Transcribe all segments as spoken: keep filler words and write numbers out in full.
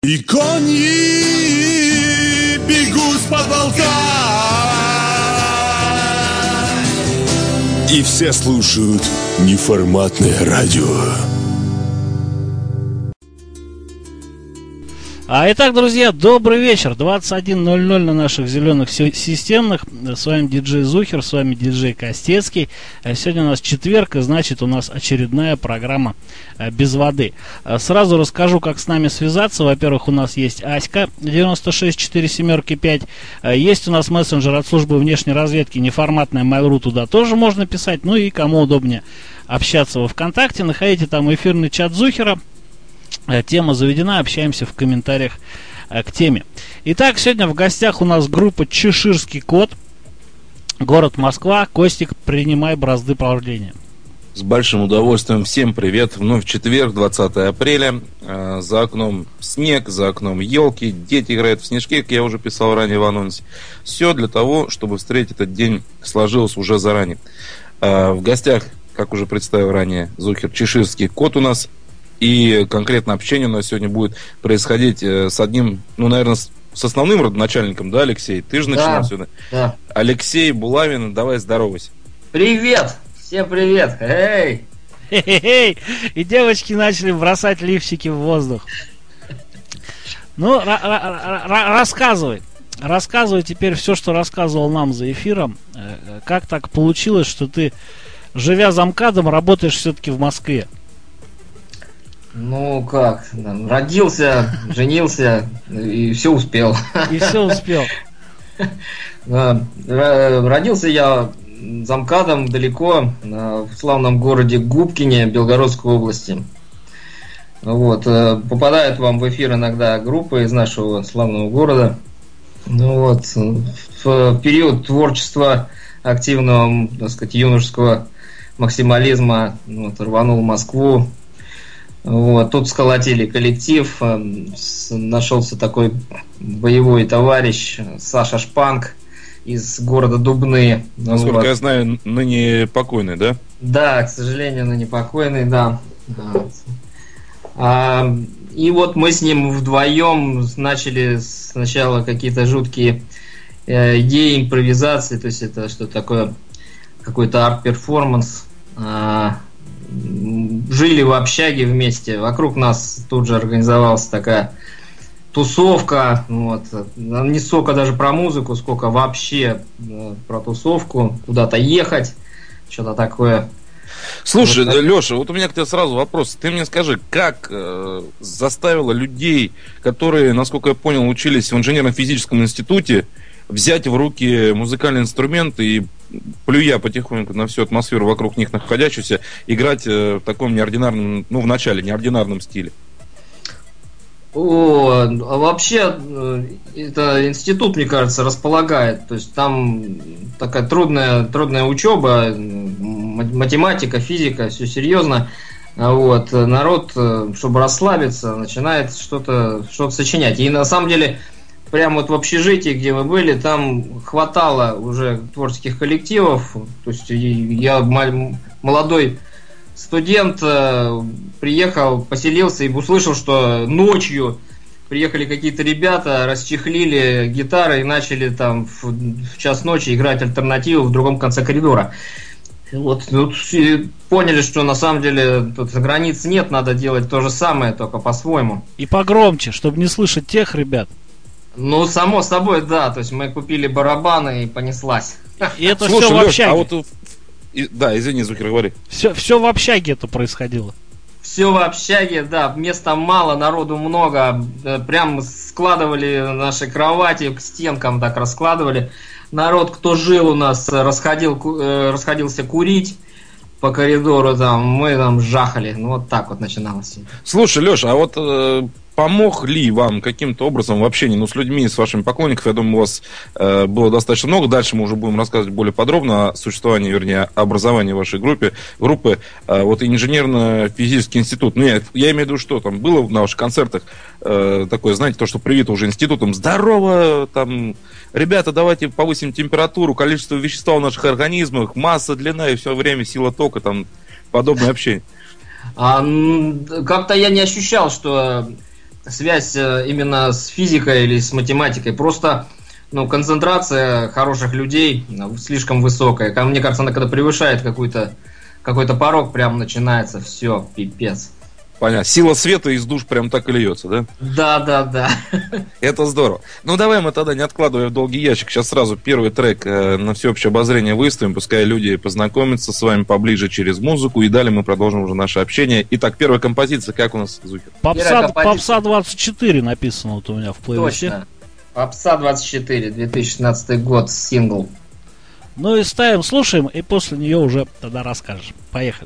И кони бегут с потолка, и все слушают неформатное радио. А итак, друзья, добрый вечер. двадцать один ноль ноль на наших зеленых системных. С вами диджей Зухер, с вами диджей Костецкий. Сегодня у нас четверг, и значит у нас очередная программа «Без воды». Сразу расскажу, как с нами связаться. Во-первых, у нас есть Аська девяносто шесть сорок семь пять. Есть у нас мессенджер от службы внешней разведки, неформатная Mail.ru, туда тоже можно писать. Ну и кому удобнее общаться во ВКонтакте, находите там эфирный чат Зухера. Тема заведена, общаемся в комментариях к теме. Итак, сегодня в гостях у нас группа «Чеширский кот», город Москва. Костик, принимай бразды правления. С большим удовольствием. Всем привет. Вновь четверг, двадцатое апреля. За окном снег, за окном елки. Дети играют в снежки, как я уже писал ранее в анонсе. Все для того, чтобы встретить этот день, сложилось уже заранее. В гостях, как уже представил ранее Зухер, «Чеширский кот» у нас. И конкретно общение у нас сегодня будет происходить с одним, ну, наверное, с основным родоначальником, да, Алексей? Ты же начинал да, сегодня. Да. Алексей Булавин, давай здоровайся. Привет! Всем привет! Эй! Хе-хе-хей! И девочки начали бросать лифчики в воздух. Ну, рассказывай. Рассказывай теперь все, что рассказывал нам за эфиром. Как так получилось, что ты, живя замкадом, работаешь все-таки в Москве? Ну как, родился, женился и все успел. И все успел. Родился я замкадом далеко, в славном городе Губкине Белгородской области. Вот. Попадают вам в эфир иногда группы из нашего славного города. Ну вот. В период творчества активного, так сказать, юношеского максимализма вот, рванул в Москву. Вот, тут сколотили коллектив, нашелся такой боевой товарищ Саша Шпанг из города Дубны. Насколько вот. Я знаю, ныне покойный, да? Да, к сожалению, ныне покойный, да. А, и вот мы с ним вдвоем начали сначала какие-то жуткие э, идеи импровизации, то есть это что такое, какой-то арт-перформанс. А, жили в общаге вместе. Вокруг нас тут же организовалась такая тусовка. Вот. Не столько даже про музыку, сколько вообще про тусовку. Куда-то ехать. Что-то такое. Слушай, вот, Леша, вот у меня к тебе сразу вопрос. Ты мне скажи, как э, заставило людей, которые, насколько я понял, учились в инженерно-физическом институте, взять в руки музыкальный инструмент и, плюя потихоньку на всю атмосферу вокруг них находящуюся, играть э, в таком неординарном, ну, в начале, неординарном стиле? О, а вообще, это институт, мне кажется, располагает. То есть там такая трудная, трудная учеба, математика, физика, все серьезно. Вот. Народ, чтобы расслабиться, начинает что-то, что-то сочинять. И на самом деле, прямо вот в общежитии, где мы были, там хватало уже творческих коллективов. То есть я молодой студент, приехал, поселился и услышал, что ночью приехали какие-то ребята, расчехлили гитары и начали там в, в час ночи играть альтернативу в другом конце коридора. Вот, вот поняли, что на самом деле тут границ нет, надо делать то же самое, только по-своему. И погромче, чтобы не слышать тех ребят. Ну, само собой, да. То есть мы купили барабаны и понеслась. И это Слушай, все в общаге. А вот, и, да, извини, Зухер, говори. Все, все в общаге это происходило. Все в общаге, да. Места мало, народу много. Прям складывали наши кровати к стенкам, так раскладывали. Народ, кто жил у нас, расходил, расходился курить по коридору, там, мы там жахали. Ну, вот так вот начиналось. Слушай, Леша, а вот э, помог ли вам каким-то образом в общении, ну, с людьми, с вашими поклонниками? Я думаю, у вас э, было достаточно много. Дальше мы уже будем рассказывать более подробно о существовании, вернее, образовании вашей группы. группы э, вот инженерно-физический институт. Ну, я, я имею в виду, что там было на ваших концертах э, такое, знаете, то, что привито уже институтом. Здорово, там, ребята, давайте повысим температуру, количество вещества в наших организмах, масса, длина и все время сила тока, там, подобное общение. А, как-то я не ощущал, что связь именно с физикой или с математикой. Просто, ну, концентрация хороших людей слишком высокая. Мне кажется, она когда превышает какой-то какой-то порог, прям начинается все, пипец. Понятно. Сила света из душ прям так и льется, да? Да, да, да. Это здорово. Ну, давай мы тогда, не откладывая в долгий ящик, сейчас сразу первый трек э, на всеобщее обозрение выставим, пускай люди познакомятся с вами поближе через музыку, и далее мы продолжим уже наше общение. Итак, первая композиция, как у нас, Зухер? Попса, Попса двадцать четыре написано вот у меня в плейлисте. Точно. Попса двадцать четыре, две тысячи шестнадцатый год, сингл. Ну и ставим, слушаем, и после нее уже тогда расскажешь. Поехали.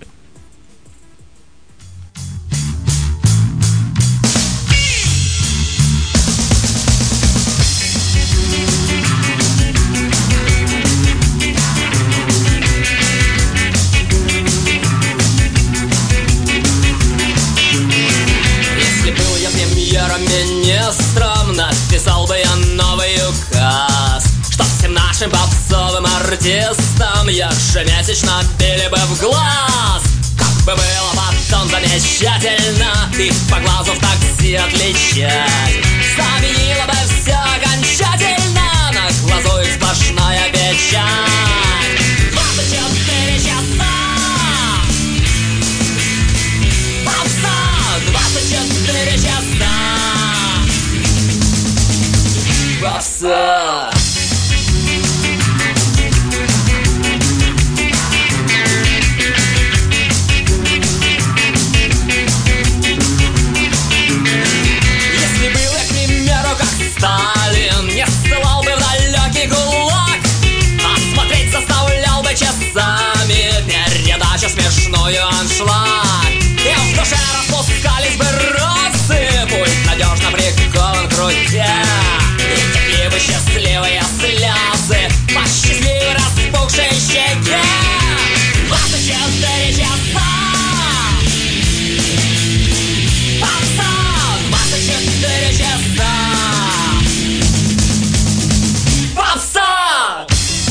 Министром написал бы я новый указ, чтоб всем нашим попсовым артистам ежемесячно били бы в глаз. Как бы было потом замечательно их по глазу в такси отличать. Заменило бы все окончательно, на глазу их сплошная печать. двадцать четыре часа попса, двадцать четыре часа попса. Если был я, к примеру, как Сталин, не ссылал бы в далекий ГУЛАГ, а смотреть заставлял бы часами передачу смешную «Аншлаг». И в душе распускались бы розы, пульт надежно прикован к руке. Терпеливы счастливые слезы по счастливой распухшей щеке. двадцать четыре часа попса, двадцать четыре часа попса.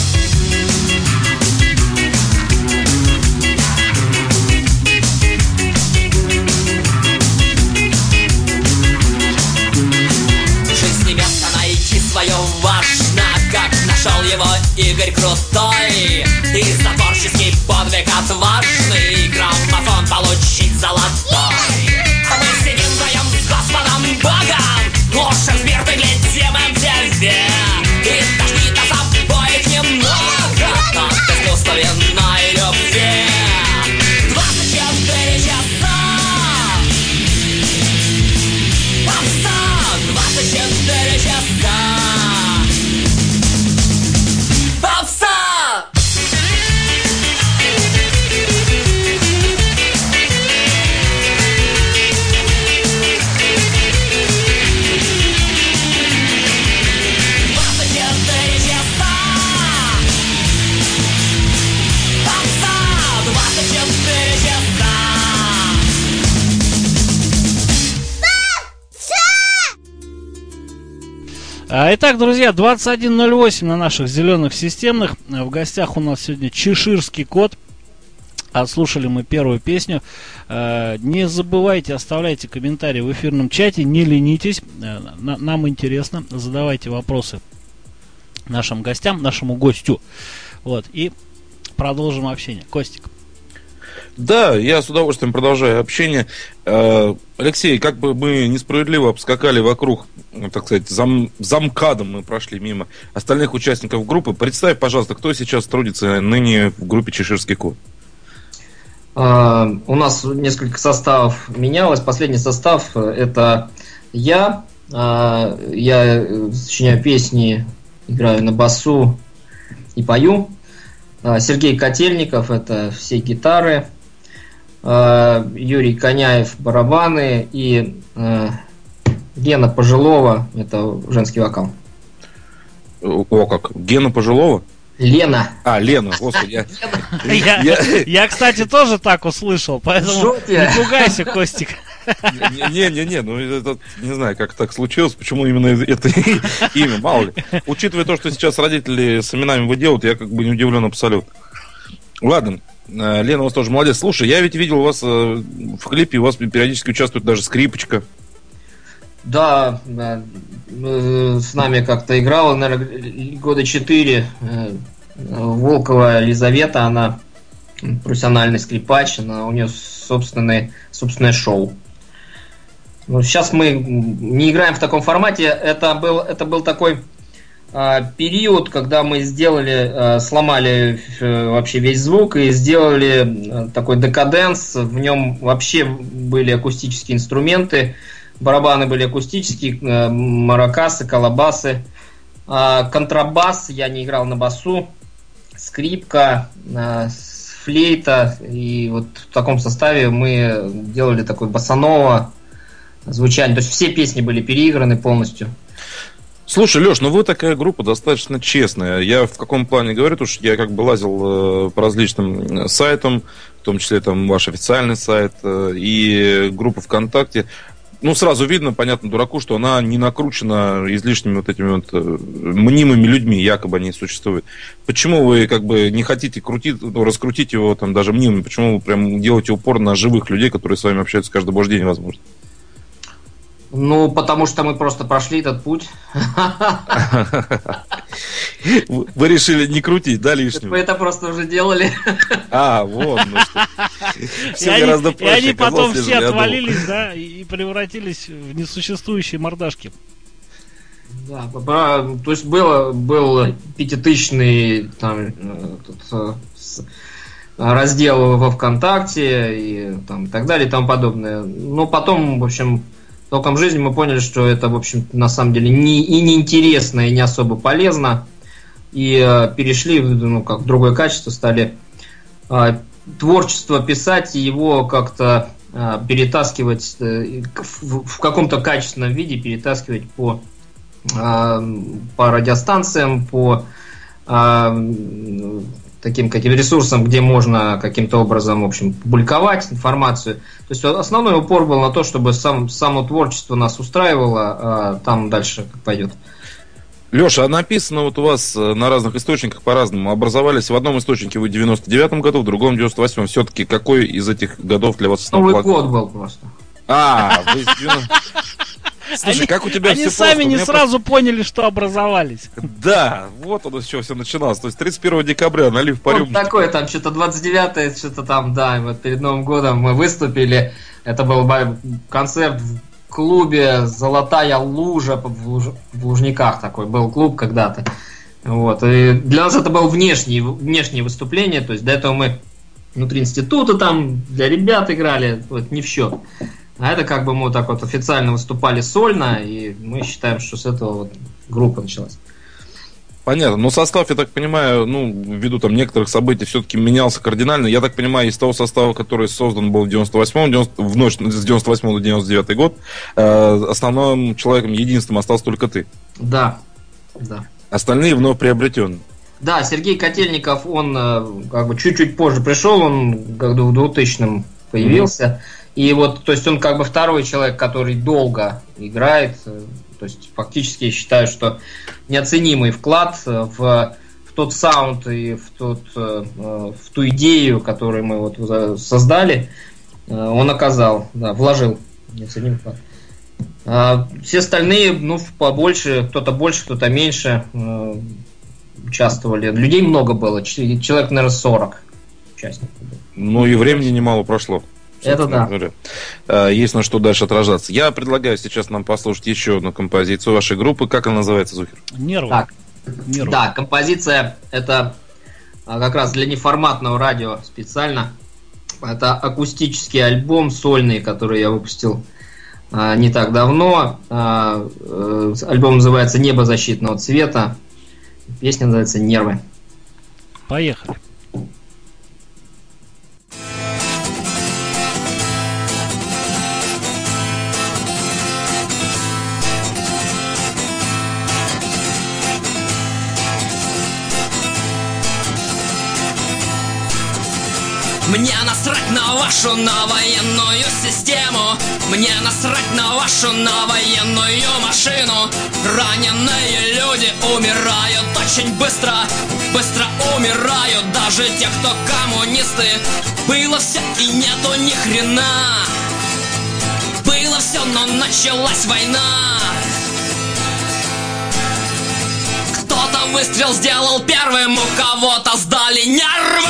Свое важно, как нашел его Игорь Крутой, и за творческий подвиг отважный граммофон получить золотой. Мы сидим вдвоем с Господом Богом, уши спирты глядим эм ти ви, и тошнит нас обоих немного от искусственной любви. двадцать четыре часа попса, двадцать четыре часа попса. Итак, друзья, двадцать один ноль восемь на наших зеленых системных. В гостях у нас сегодня Чеширский кот. Отслушали мы первую песню. Не забывайте, оставляйте комментарии в эфирном чате. Не ленитесь. Нам интересно. Задавайте вопросы нашим гостям, нашему гостю. Вот. И продолжим общение. Костик. Да, я с удовольствием продолжаю общение. Алексей, как бы мы несправедливо обскакали вокруг, так сказать, зам, замкадом мы прошли мимо остальных участников группы. Представь, пожалуйста, кто сейчас трудится ныне в группе «Чеширский кот». Uh, у нас несколько составов менялось. Последний состав — это я. Uh, я сочиняю песни, играю на басу и пою. Uh, Сергей Котельников — это все гитары. Uh, Юрий Коняев — барабаны. И uh, Гена Пожилова — это женский вокал. О, как? Гена Пожилова? Лена. А, Лена, господи. Я, я, я, я, кстати, тоже так услышал, поэтому не пугайся, Костик. Не-не-не, ну это, не знаю, как так случилось, почему именно это имя, мало ли. Учитывая то, что сейчас родители с именами выделывают, я как бы не удивлен абсолютно. Ладно, Лена, у вас тоже молодец. Слушай, я ведь видел у вас в клипе, у вас периодически участвует даже скрипочка. Да, да, с нами как-то играла, наверное, года четыре. Волкова Елизавета, она профессиональный скрипач, она, у нее собственное, собственное шоу. Но сейчас мы не играем в таком формате. Это был, это был такой а, период, когда мы сделали, а, сломали а, вообще весь звук и сделали а, такой декаденс. В нем вообще были акустические инструменты. Барабаны были акустические, а, маракасы, колобасы. А, контрабас, я не играл на басу. Скрипка, а, флейта. И вот в таком составе мы делали такой босаново звучание. То есть все песни были переиграны полностью. Слушай, Леш, ну вы такая группа достаточно честная. Я в каком плане говорю, потому что я как бы лазил э, по различным сайтам, в том числе там ваш официальный сайт э, и группа ВКонтакте. Ну, сразу видно, понятно, дураку, что она не накручена излишними вот этими вот мнимыми людьми, якобы они существуют. Почему вы как бы не хотите крутить, раскрутить его там даже мнимыми? Почему вы прям делаете упор на живых людей, которые с вами общаются каждый божий день, возможно? Ну, потому что мы просто прошли этот путь. Вы решили не крутить, да, лишнего? Мы это просто уже делали. А, вот, ну что. Все гораздо проще. И они потом все отвалились, да, и превратились в несуществующие мордашки. Да, то есть было, был пятитысячный там тут, раздел во ВКонтакте и там и так далее и тому подобное. Но потом, в общем, током жизни мы поняли, что это, в общем, на самом деле не, и неинтересно, и не особо полезно. И э, перешли ну, как, в другое качество, стали э, творчество писать и его как-то э, перетаскивать э, в, в каком-то качественном виде, перетаскивать по, э, по радиостанциям, по э, таким каким ресурсам, где можно каким-то образом, в общем, публиковать информацию. То есть основной упор был на то, чтобы сам, само творчество нас устраивало, а там дальше как пойдет. Леша, а написано вот у вас на разных источниках по-разному. Образовались в одном источнике вы в девяносто девятом году, в другом в девяносто восьмом. Все-таки какой из этих годов для вас основной? Новый год был просто. А, вы... Слушай, они, как у тебя они все сами просто? не сразу просто... поняли, что образовались. Да, вот оно с чего все начиналось. То есть тридцать первого декабря налив по рюмочке. Вот такое, там что-то двадцать девятое, что-то там, да, вот перед Новым годом мы выступили. Это был концерт в клубе «Золотая лужа» в, Луж... в Лужниках такой был клуб когда-то. Вот. И для нас это было внешнее, внешнее выступление, то есть до этого мы внутри института там для ребят играли, вот, не в счет. А это как бы мы вот так вот официально выступали сольно, и мы считаем, что с этого вот группа началась. Понятно. Но состав, я так понимаю, ну, ввиду там некоторых событий, все-таки менялся кардинально. Я так понимаю, из того состава, который создан был в девяносто восьмом, девяносто, в ночь с девяносто восьмого на девяносто девятый год, э, основным человеком, единственным остался только ты. Да, да. Остальные вновь приобретенные. Да, Сергей Котельников, он как бы чуть-чуть позже пришел, он году в двухтысячном появился. Mm-hmm. И вот, то есть он как бы второй человек, который долго играет. То есть фактически я считаю, что неоценимый вклад в, в тот саунд и в, тот, в ту идею, которую мы вот создали, он оказал, да, вложил неоценимый вклад. А все остальные, ну, побольше, кто-то больше, кто-то меньше участвовали. Людей много было, человек, наверное, сорок участников. Ну и времени немало прошло. Это да. Говоря. Есть на что дальше отражаться. Я предлагаю сейчас нам послушать еще одну композицию вашей группы. Как она называется, Зухер? Нервы. Так. Нервы. Да, композиция это как раз для неформатного радио специально. Это акустический альбом сольный, который я выпустил а, не так давно. А, а, альбом называется «Небо защитного цвета». Песня называется «Нервы». Поехали. Мне насрать на вашу на военную систему. Мне насрать на вашу на военную машину. Раненые люди умирают очень быстро. Быстро умирают даже те, кто коммунисты. Было все и нету ни хрена. Было все, но началась война. Кто-то выстрел сделал первым, у кого-то сдали нервы.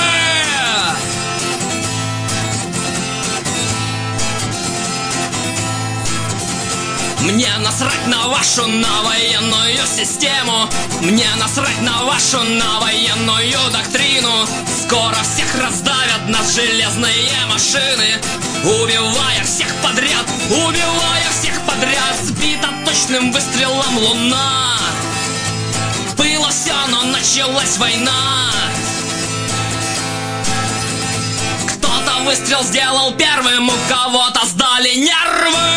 Мне насрать на вашу, на военную систему. Мне насрать на вашу, на военную доктрину. Скоро всех раздавят нас железные машины, убивая всех подряд, убивая всех подряд. Сбита точным выстрелом луна. Было все, но началась война. Кто-то выстрел сделал первым, у кого-то сдали нервы.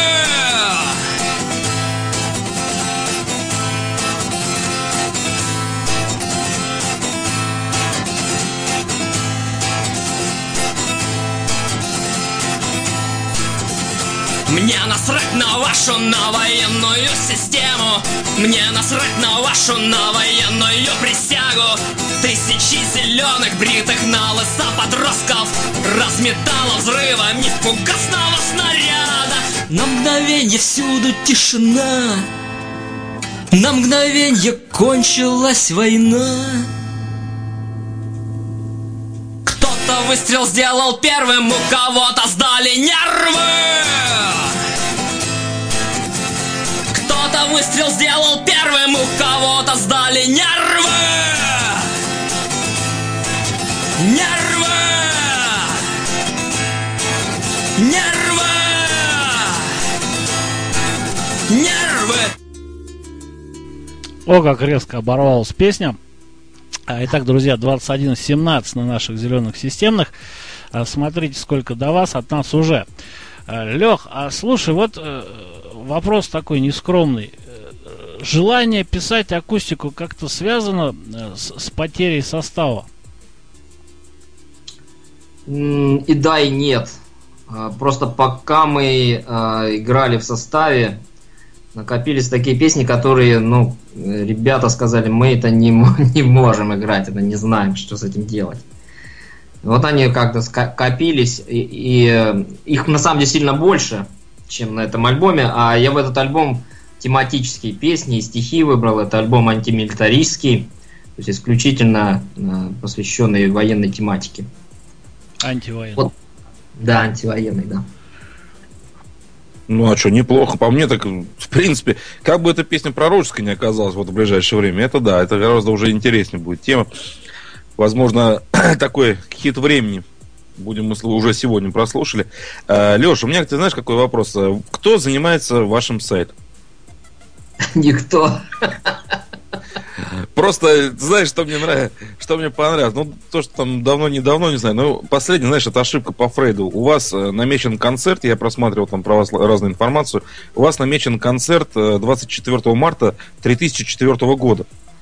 Мне насрать на вашу, на военную систему. Мне насрать на вашу, на военную присягу. Тысячи зеленых, бритых на лысо подростков разметало взрывом невпугасного снаряда. На мгновенье всюду тишина. На мгновенье кончилась война. Кто-то выстрел сделал первым, у кого-то сдали нервы. Кто-то выстрел сделал первым, у кого-то сдали нервы. Нервы! Нервы! Нервы! О, как резко оборвалась песня. Итак, друзья, двадцать один семнадцать на наших зеленых системных. Смотрите, сколько до вас, от нас уже. Лех, а слушай, вот вопрос такой нескромный. Желание писать акустику как-то связано с, с потерей состава? И да, и нет. Просто пока мы играли в составе, накопились такие песни, которые, ну, ребята сказали, мы это не, не можем играть, это не знаем, что с этим делать. Вот они как-то скопились, и, и их на самом деле сильно больше, чем на этом альбоме, а я в этот альбом тематические песни и стихи выбрал. Это альбом антимилитаристский, то есть исключительно посвященный военной тематике. Антивоенный. Вот. Да, антивоенный, да. Ну а что, неплохо. По мне так, в принципе, как бы эта песня пророческая не оказалась вот в ближайшее время, это да, это гораздо уже интереснее будет тема. Возможно, такой хит времени будем мы уже сегодня прослушали. Леша, у меня, ты знаешь, какой вопрос? Кто занимается вашим сайтом? Никто. Просто, знаешь, что мне нравится, что мне понравилось? Ну, то, что там давно-недавно, не знаю, но последний, знаешь, это ошибка по Фрейду. У вас намечен концерт, я просматривал там про вас разную информацию, у вас намечен концерт двадцать четвёртого марта две тысячи четвёртого года.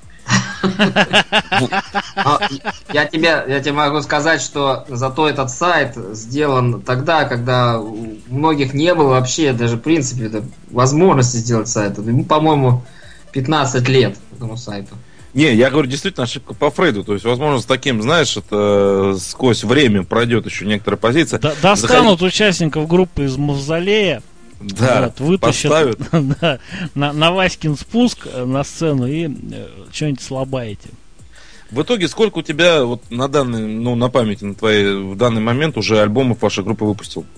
Я тебе, я тебе могу сказать, что зато этот сайт сделан тогда, когда у многих не было вообще даже в принципе возможности сделать сайт. Ему, по-моему, пятнадцать лет этому сайту. Не, я говорю, действительно ошибка по Фрейду. То есть, возможно, с таким, знаешь, это сквозь время пройдет еще некоторая позиция. Д- достанут Заходи... участников группы из Мавзолея. Да, вот, вытащат да, на, на Васькин спуск на сцену и э, что-нибудь слабаете. В итоге, сколько у тебя вот на данный, ну, на памяти на твоей в данный момент уже альбомов ваша группа выпустила?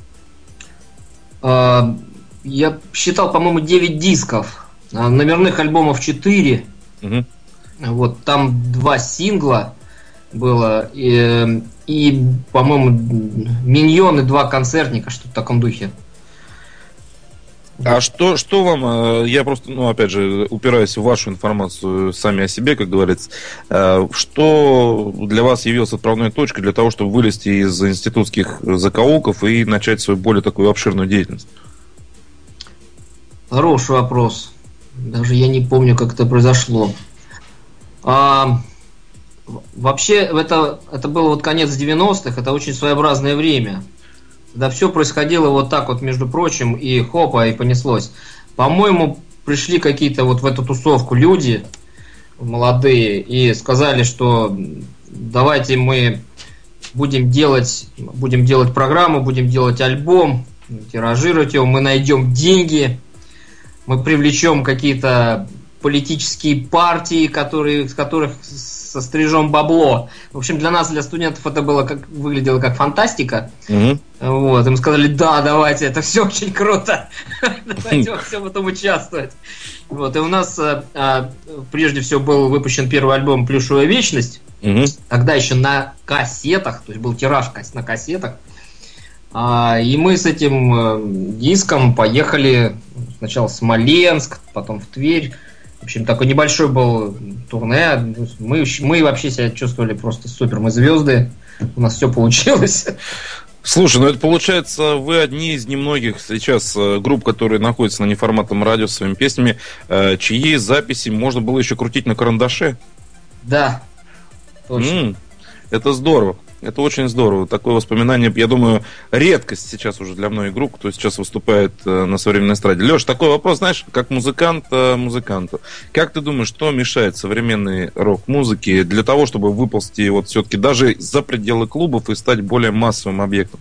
А, я считал, по-моему, девять дисков. А, номерных альбомов четыре. Угу. Вот, там два сингла было. И, и по-моему, миньоны, два концертника, что-то в таком духе. А что, что вам, я просто, ну, опять же, упираюсь в вашу информацию сами о себе, как говорится, что для вас явилось отправной точкой для того, чтобы вылезти из институтских закоулков и начать свою более такую обширную деятельность? Хороший вопрос. Даже я не помню, как это произошло. А, вообще, это, это было вот конец девяностых, это очень своеобразное время. Да, все происходило вот так вот, между прочим, и хопа, и понеслось. По-моему, пришли какие-то вот в эту тусовку люди молодые и сказали, что давайте мы будем делать, будем делать программу, будем делать альбом, тиражировать его, мы найдем деньги. мы привлечем какие-то политические партии, которые, с которых сострижем бабло. В общем, для нас, для студентов, это было как, выглядело как фантастика. Mm-hmm. Вот, и мы сказали, да, давайте, это все очень круто. Давайте во всем этом участвовать. Вот, и у нас а, прежде всего был выпущен первый альбом «Плюшевая вечность». Mm-hmm. Тогда еще на кассетах, то есть был тираж на кассетах. А, и мы с этим а, диском поехали сначала в Смоленск, потом в Тверь. В общем, такой небольшой был турне. Мы, мы вообще себя чувствовали просто супер. Мы звезды. У нас все получилось. Слушай, ну это получается, вы одни из немногих сейчас групп, которые находятся на неформатном радио с своими песнями, чьи записи можно было еще крутить на карандаше. Да, точно. М-м, это здорово. Это очень здорово. Такое воспоминание, я думаю, редкость сейчас уже для многих групп, кто сейчас выступает э, на современной эстраде. Леш, такой вопрос, знаешь, как музыкант э, музыканту. Как ты думаешь, что мешает современной рок-музыке для того, чтобы выползти вот все-таки даже за пределы клубов и стать более массовым объектом?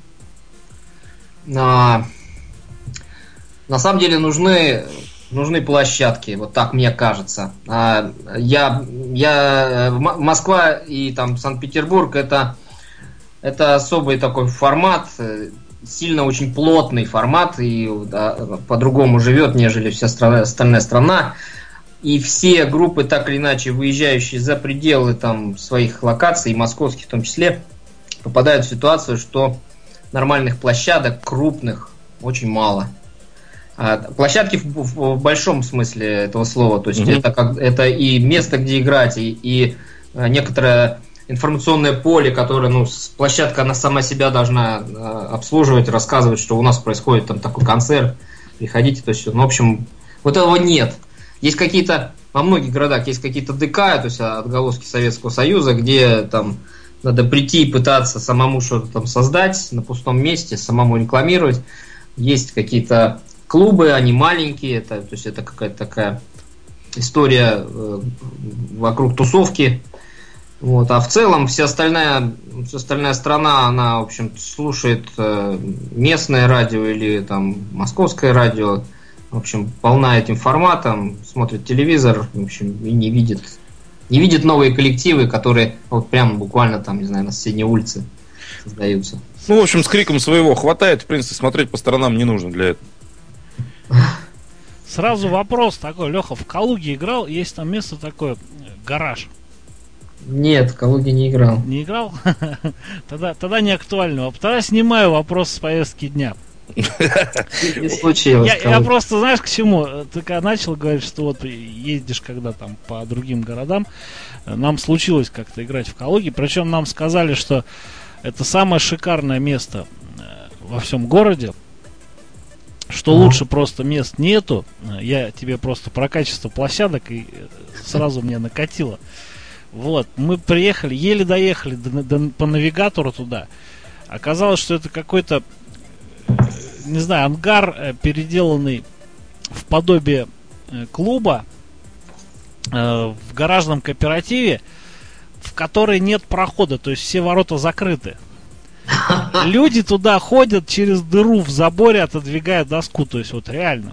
А, на самом деле нужны... Нужны площадки, вот так мне кажется. А, я, я, Москва и там Санкт-Петербург это, это особый такой формат, сильно очень плотный формат, и да, по-другому живет, нежели вся страна, остальная страна. И все группы, так или иначе, выезжающие за пределы там, своих локаций, московских в том числе, попадают в ситуацию, что нормальных площадок, крупных, очень мало. Площадки в, в, в большом смысле этого слова, то есть mm-hmm. это, как, это и место, где играть, и, и некоторое информационное поле, которое, ну, площадка, она сама себя должна обслуживать, рассказывать, что у нас происходит там такой концерт, приходите, то есть, ну, в общем, вот этого нет. Есть какие-то, во многих городах есть какие-то ДК, то есть отголоски Советского Союза, где там надо прийти и пытаться самому что-то там создать на пустом месте, самому рекламировать. Есть какие-то клубы, они маленькие, это, то есть это какая-то такая история э, вокруг тусовки. Вот. А в целом вся остальная, вся остальная страна, она, в общем, слушает э, местное радио или там московское радио, в общем, полна этим форматом, смотрит телевизор, в общем, и не видит, не видит новые коллективы, которые вот прямо буквально там, не знаю, на соседней улице создаются. Ну, в общем, с криком своего хватает, в принципе, смотреть по сторонам не нужно для этого. Сразу вопрос такой, Леха, в Калуге играл, есть там место такое, гараж. Нет, в Калуге не играл. Не играл? Тогда, тогда не актуально. Тогда снимаю вопрос с повестки дня. Не случилось. Я, я просто, знаешь, к чему? Ты когда начал говорить, что вот ездишь когда там по другим городам, нам случилось как-то играть в Калуге, причем нам сказали, что это самое шикарное место во всем городе, что mm-hmm. лучше просто мест нету. Я тебе просто про качество площадок и сразу мне накатило. Вот, мы приехали, еле доехали до, до, по навигатору туда. Оказалось, что это какой-то, не знаю, ангар, переделанный в подобие клуба в гаражном кооперативе, в который нет прохода, то есть все ворота закрыты. Люди туда ходят через дыру в заборе, отодвигая доску, то есть вот реально.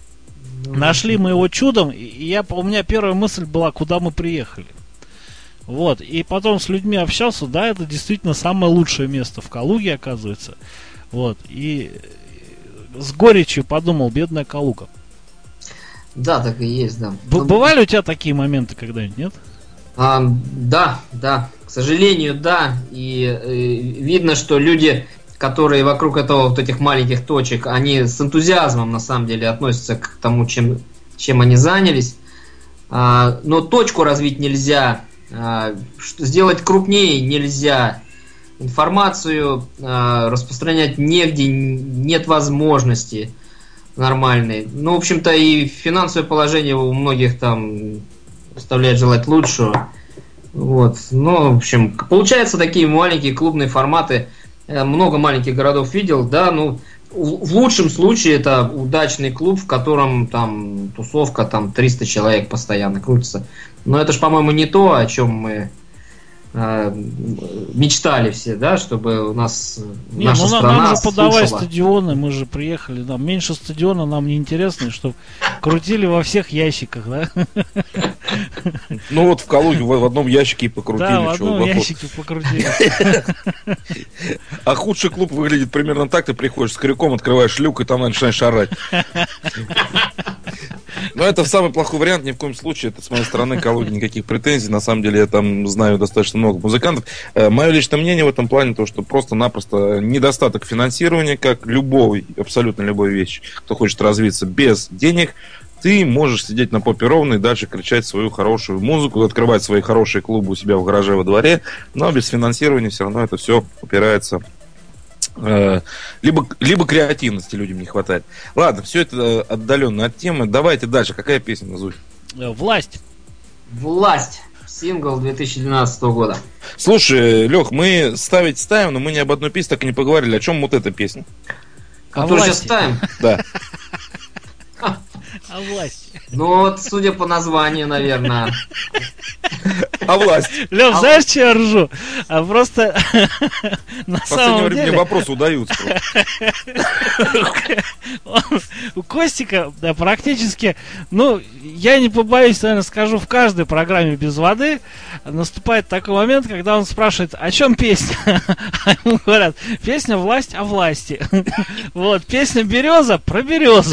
Нашли мы его чудом, и я, у меня первая мысль была, куда мы приехали. Вот, и потом с людьми общался, да, это действительно самое лучшее место в Калуге, оказывается. Вот, и с горечью подумал, бедная Калуга. Да, так и есть, да. Б- бывали у тебя такие моменты когда-нибудь, нет? А, да, да, к сожалению, да. И э, видно, что люди, которые вокруг этого, вот этих маленьких точек, они с энтузиазмом, на самом деле, относятся к тому, чем, чем они занялись. А, но точку развить нельзя. Сделать крупнее нельзя, информацию э, распространять негде, нет возможности нормальной. Ну, в общем-то, и финансовое положение у многих там оставляет желать лучшего. Вот. Ну, в общем, получаются такие маленькие клубные форматы. Я много маленьких городов видел, да, ну, в лучшем случае это удачный клуб, в котором там тусовка, там триста человек постоянно крутится. Но это ж, по-моему, не то, о чем мы э, мечтали все, да, чтобы у нас Не, наша ну страна нам же подавай слушала. стадионы, мы же приехали, нам меньше стадиона нам не интересно, чтобы крутили во всех ящиках, да? Ну вот в Калуге в, в одном ящике и покрутили. Да, в чё, одном вот. ящике покрутили. А худший клуб выглядит примерно так: ты приходишь с крюком, открываешь люк и там начинаешь орать. Но это самый плохой вариант, ни в коем случае. Это с моей стороны Калуги никаких претензий. На самом деле я там знаю достаточно много музыкантов. Мое личное мнение в этом плане то, что просто-напросто недостаток финансирования, как любой, абсолютно любой вещи. Кто хочет развиться без денег, ты можешь сидеть на попе ровно и дальше кричать свою хорошую музыку, открывать свои хорошие клубы у себя в гараже во дворе, но без финансирования все равно это все упирается. Э, либо, либо креативности людям не хватает. Ладно, все это отдаленно от темы. Давайте дальше. Какая песня, Назуй? Власть. Власть. Сингл две тысячи двенадцатого года. Слушай, Лех, мы ставить ставим, но мы ни об одной песне так и не поговорили. О чем вот эта песня? Которую сейчас ставим. Да. О власти. Ну вот, судя по названию, наверное. О власти. Лев, А знаешь, что я ржу? А просто на В последнее самом время мне деле вопросы удаются. просто. у Костика да, практически, ну, я не побоюсь, наверное, скажу, в каждой программе без воды наступает такой момент, когда он спрашивает, о чем песня? А ему говорят, песня «Власть о власти». Вот, песня «Береза» про березу.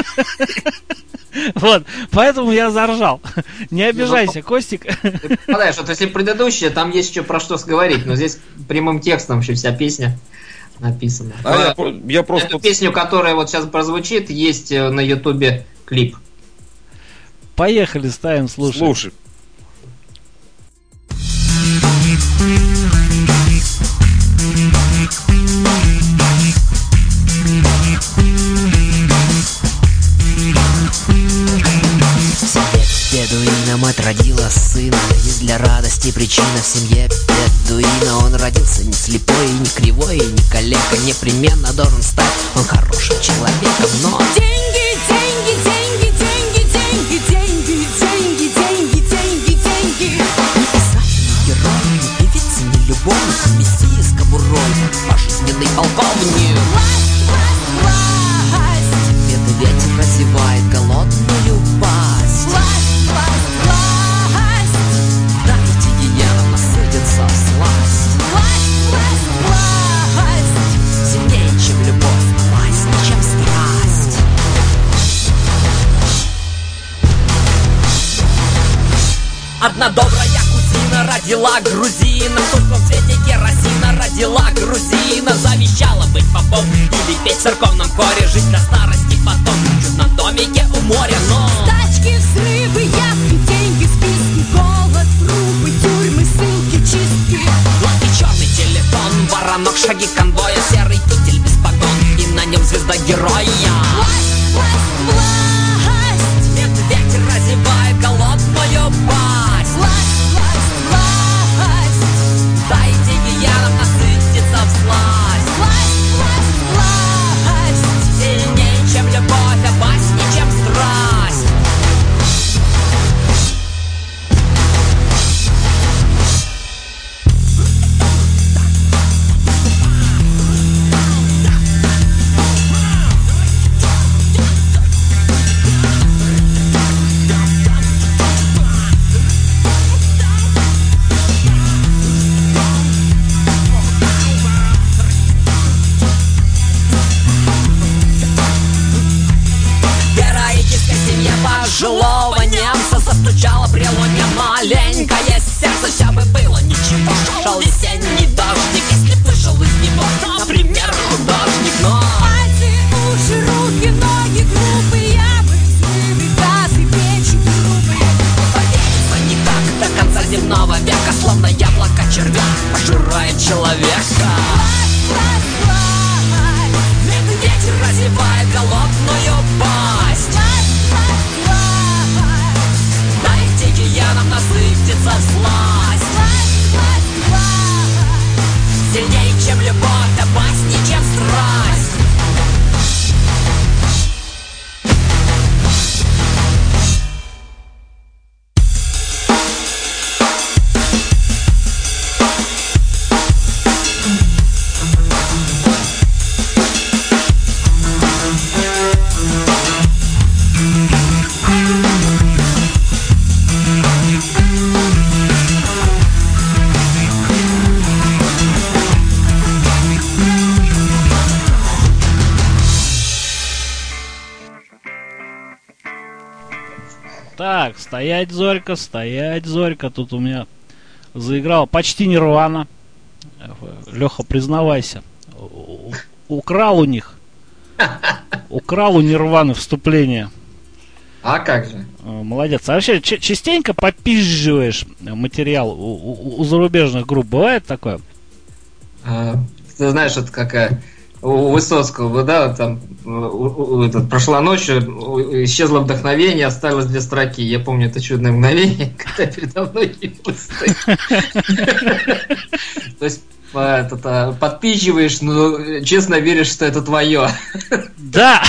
Вот, поэтому я заржал. Не обижайся, Костик. Понимаешь, вот если предыдущая, там есть еще про что говорить, но здесь прямым текстом вообще вся песня написана. А я, я просто... Эту песню, которая вот сейчас прозвучит, есть на ютубе клип. Поехали, ставим, слушаем. Слушай. Бедуина мать родила сына, есть для радости причина в семье бедуина. Он родился не слепой, и не кривой, и не калека, непременно должен стать он хорошим человеком, но... Деньги, деньги, деньги, деньги, деньги, деньги, деньги, деньги, деньги, деньги. Не писатель, не герой, не певица, не любовник, а мессия с кобурой, пожизненный полковник. Власть, власть, власть. Бедный ветер разевает голодную пасть. Власть, власть, власть. Дайте гиенам насытиться в сласть. Власть, власть, власть. Сильнее, чем любовь, опаснее, чем страсть. Одна добрая кузина родила грузина, в тусклом свете керосина родила грузина. Завещала быть попом или петь в церковном хоре, жить до старости потом в чудном домике у моря, но... Тачки, взрывы, явки, деньги, списки, голод, трупы, тюрьмы, ссылки, чистки. Лаки, черный телефон, воронок, шаги конвоя, серый китель без погон, и на нем звезда героя. Власть, власть, власть. Бедный ветер разевает голодную пасть. Власть, власть, власть. Дайте гиенам насытиться в сласть. Власть, власть, власть. Сильнее, чем любовь, опаснее, чем страсть. Героическая семья пожилого немца застучала при луне маленькое сердце. Все бы было ничего, шел весенний дождик, если б вышел из него, например, художник, но... Пальцы, уши, руки, ноги, грубые ямы, взрывы, газы, печи, трубы. Поверится никак до конца земного века, словно яблоко червя пожирает человека. Власть, власть, Бедный ветер разевает голодную пасть. власть, власть, Дайте гиенам насытиться в сласть. власть, власть, власть. Сильнее, чем любовь, опаснее, чем страсть. Так, стоять, Зорька, стоять, Зорька. Тут у меня заиграл почти Нирвана. Леха, признавайся. У- Украл у них. Украл у Нирваны вступление. А как же? Э, Молодец. А вообще ч- частенько попизживаешь материал у, у- у зарубежных групп? Бывает такое? А, ты знаешь, это какая у Высоцкого, да, там у- у- этот, прошла ночь, у- исчезло вдохновение, осталось две строки. Я помню это чудное мгновение, когда передо мной явилось ты. То есть по- этот, а, подпизживаешь, но честно веришь, что это твое. Да!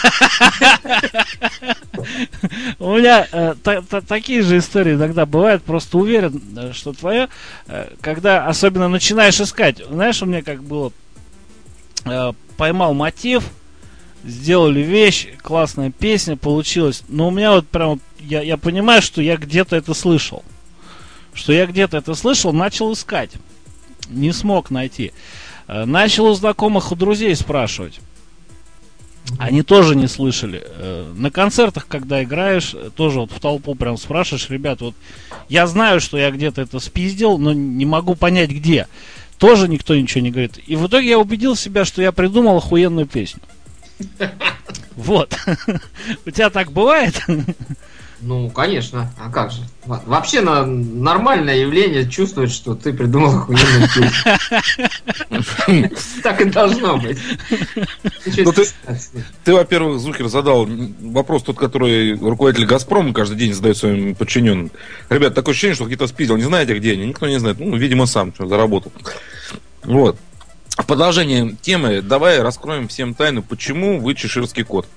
У меня э, та- та- такие же истории иногда бывают, просто уверен, э, что твое, э, когда особенно начинаешь искать. Знаешь, у меня как было, э, поймал мотив, сделали вещь, классная песня получилась, но у меня вот прям, я, я понимаю, что я где-то это слышал. Что я где-то это слышал, начал искать. Не смог найти. Э, Начал у знакомых, у друзей спрашивать. Они тоже не слышали. Э, На концертах, когда играешь, э, тоже вот в толпу прям спрашиваешь, ребят, вот я знаю, что я где-то это спиздил, но не могу понять где. Тоже никто ничего не говорит. И в итоге я убедил себя, что я придумал охуенную песню. Вот. У тебя так бывает? Ну, конечно, а как же? Во- Вообще на- нормальное явление чувствовать, что ты придумал охуенную песню. Так и должно быть. Ну, ты- Ты, во-первых, Зухер, задал вопрос тот, который руководитель «Газпрома» каждый день задает своим подчиненным. Ребят, такое ощущение, что где-то спиздил. Не знаете, где они? Никто не знает. Ну, видимо, сам что заработал. Вот. В продолжение темы давай раскроем всем тайну, почему вы чеширский кот.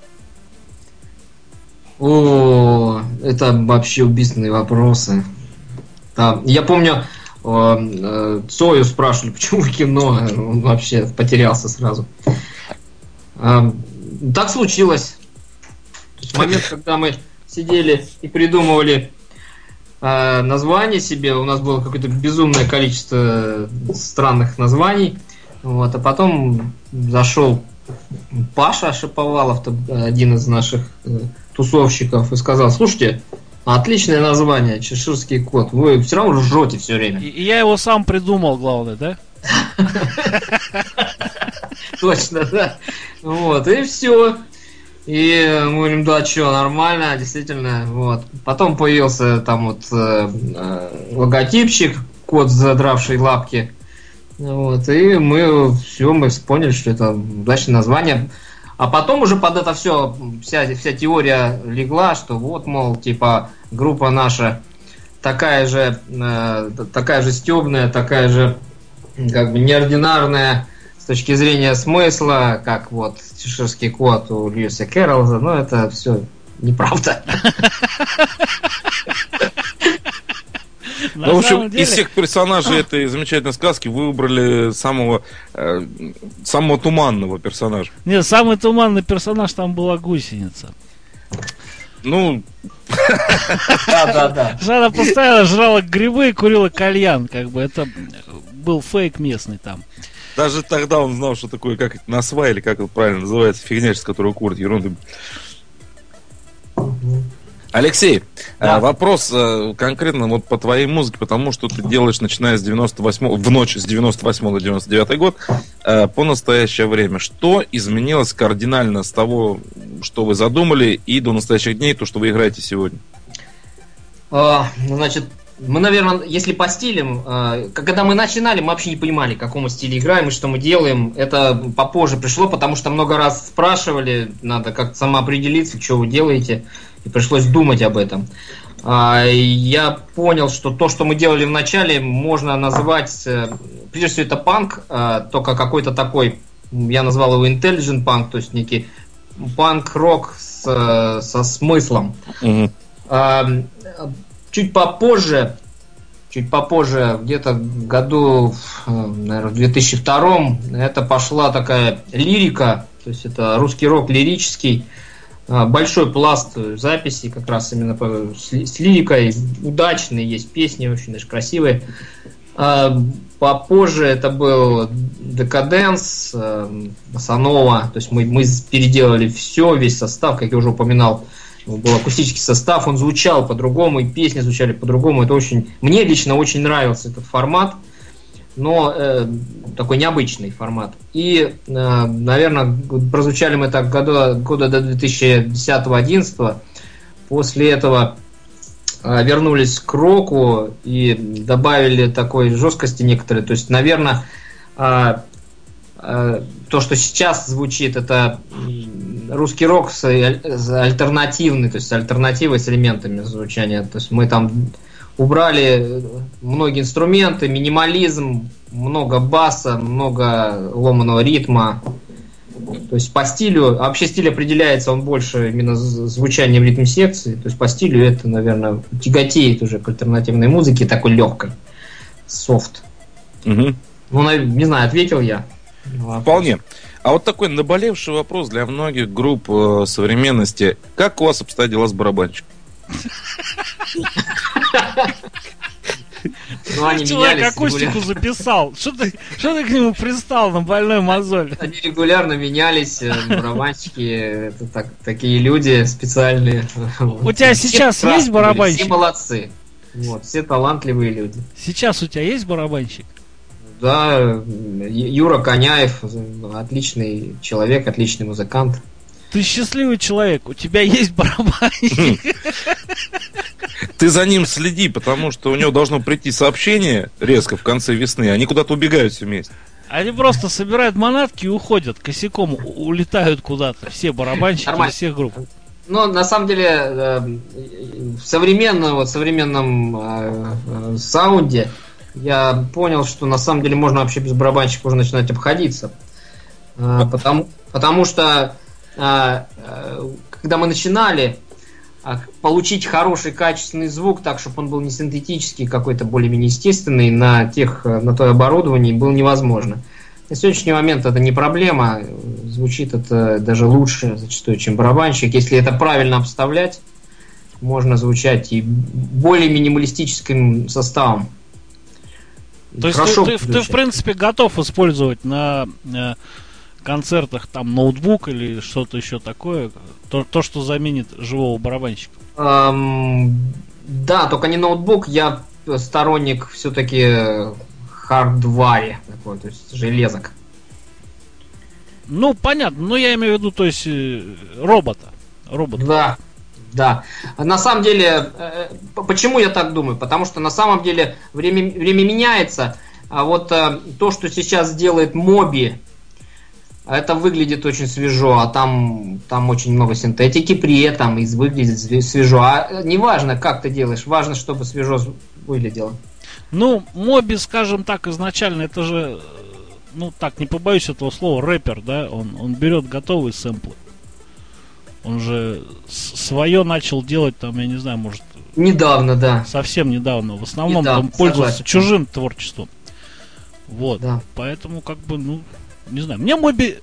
О, это вообще убийственные вопросы. Да, я помню, э, э, Цою спрашивали, почему в кино, он вообще потерялся сразу. Э, Так случилось. То есть момент, когда мы сидели и придумывали э, название себе, у нас было какое-то безумное количество странных названий. Вот, а потом зашел Паша Шаповалов, то- один из наших э, тусовщиков, и сказал: слушайте, отличное название, чеширский кот, вы все равно ржете все время. И, и я его сам придумал, главное, да? Точно, да. Вот, и все. И мы говорим, да, что, нормально, действительно. Вот. Потом появился там вот э, э, логотипчик, кот, задравший лапки. Вот, и мы все, мы поняли, что это удачное название. А потом уже под это все, вся, вся теория легла, что вот, мол, типа, группа наша такая же, э, такая же стебная, такая же, как бы, неординарная с точки зрения смысла, как вот чеширский кот у Льюиса Кэрролла. Но это все неправда. На Ну, в общем, самом деле- из всех персонажей этой замечательной сказки вы выбрали самого, э, самого туманного персонажа. Нет, самый туманный персонаж там была гусеница. Ну, Да, да, да. Что она постоянно жрала грибы и курила кальян, как бы это был фейк местный там. даже тогда он знал, что такое, как это, насва, или как это правильно называется, фигня, с которой курит, ерунда. Алексей, Да. э, вопрос э, конкретно вот по твоей музыке, потому что ты делаешь, начиная с девяносто восьмого, в ночь с девяносто восьмого на девяносто девятый год, э, по настоящее время. Что изменилось кардинально с того, что вы задумали, и до настоящих дней, то, что вы играете сегодня? А, ну, значит, мы, наверное, если по стилям, а, когда мы начинали, мы вообще не понимали, к какому стилю играем и что мы делаем. Это попозже пришло, потому что много раз спрашивали, надо как-то самоопределиться, что вы делаете, и пришлось думать об этом. А, и я понял, что то, что мы делали в начале, можно называть, э, прежде всего, это панк, а, только какой-то такой, я назвал его intelligent панк, то есть некий панк-рок с, э, со смыслом. Мгм. А, Чуть попозже, чуть попозже, где-то в году, наверное, в две тысячи втором, это пошла такая лирика, то есть это русский рок лирический, а, большой пласт записей, как раз именно по- с, ли- с лирикой, удачные, есть песни очень даже красивые. А, Попозже это был Декаденс, Басанова, то есть мы, мы переделали все, весь состав, как я уже упоминал. был акустический состав, он звучал по-другому, и песни звучали по-другому. Это очень, мне лично очень нравился этот формат, но э, такой необычный формат. И, э, наверное, прозвучали мы так года, года до две тысячи десятого-одиннадцатого. После этого э, вернулись к року и добавили такой жесткости некоторые. То есть, наверное, э, э, то, что сейчас звучит, это русский рок с, с альтернативный, то есть с альтернативой, с элементами звучания. То есть мы там убрали многие инструменты, минимализм, много баса, много ломаного ритма. То есть по стилю, а вообще стиль определяется, он больше именно звучанием ритм-секции. То есть по стилю это, наверное, тяготеет уже к альтернативной музыке, такой легкой, софт. Угу. Ну, не знаю, ответил я. Вполне. А вот такой наболевший вопрос для многих групп э, современности. Как у вас обстоят дела с барабанщиком? Ну, они Человек менялись акустику регулярно. записал. Что ты, что ты к нему пристал на больной мозоль? Они регулярно менялись, э, барабанщики, это так, такие люди специальные. У тебя Все сейчас прекрасные есть были, барабанщик? Все молодцы. Вот, все талантливые люди. Сейчас у тебя есть барабанщик? Да, Юра Коняев, отличный человек, отличный музыкант. Ты счастливый человек, у тебя есть барабанщик. Ты за ним следи, потому что у него должно прийти сообщение резко в конце весны, они куда-то убегают все вместе. Они просто собирают манатки и уходят косяком, у- улетают куда-то. Все барабанщики Нормально. из всех групп. Но на самом деле э, в современном, вот, современном э, э, саунде я понял, что на самом деле можно вообще без барабанщика уже начинать обходиться. Э, потому, потому что э, э, когда мы начинали, э, получить хороший качественный звук, так чтобы он был не синтетический, какой-то более-менее естественный, на, тех, э, на той оборудовании было невозможно. На сегодняшний момент это не проблема, звучит это даже лучше зачастую, чем барабанщик. Если это правильно обставлять, можно звучать и более минималистическим составом. То есть Хорошо ты, ты- ты, в звучать. принципе, готов использовать на э, концертах там ноутбук или что-то еще такое, то, то, что заменит живого барабанщика. Эм, да, только не ноутбук, я сторонник все-таки хардваре, такой, то есть железок. Ну, понятно, но я имею в виду, то есть э, робота. Робота. Да, да. На самом деле, э, п- почему я так думаю? Потому что на самом деле время, время меняется. А вот э, то, что сейчас делает Моби, это выглядит очень свежо, а там, там очень много синтетики при этом, и выглядит све- свежо. А неважно, как ты делаешь, важно, чтобы свежо з- выглядело. Ну, Моби, скажем так, изначально это же, э, ну так, не побоюсь этого слова, рэпер, да, он, он берет готовые сэмплы. Он же свое начал делать там, я не знаю, может, Недавно, да. совсем недавно. В основном Недавно, он пользовался согласен. чужим творчеством. Вот. Да. Поэтому, как бы, ну, не знаю. Мне Моби,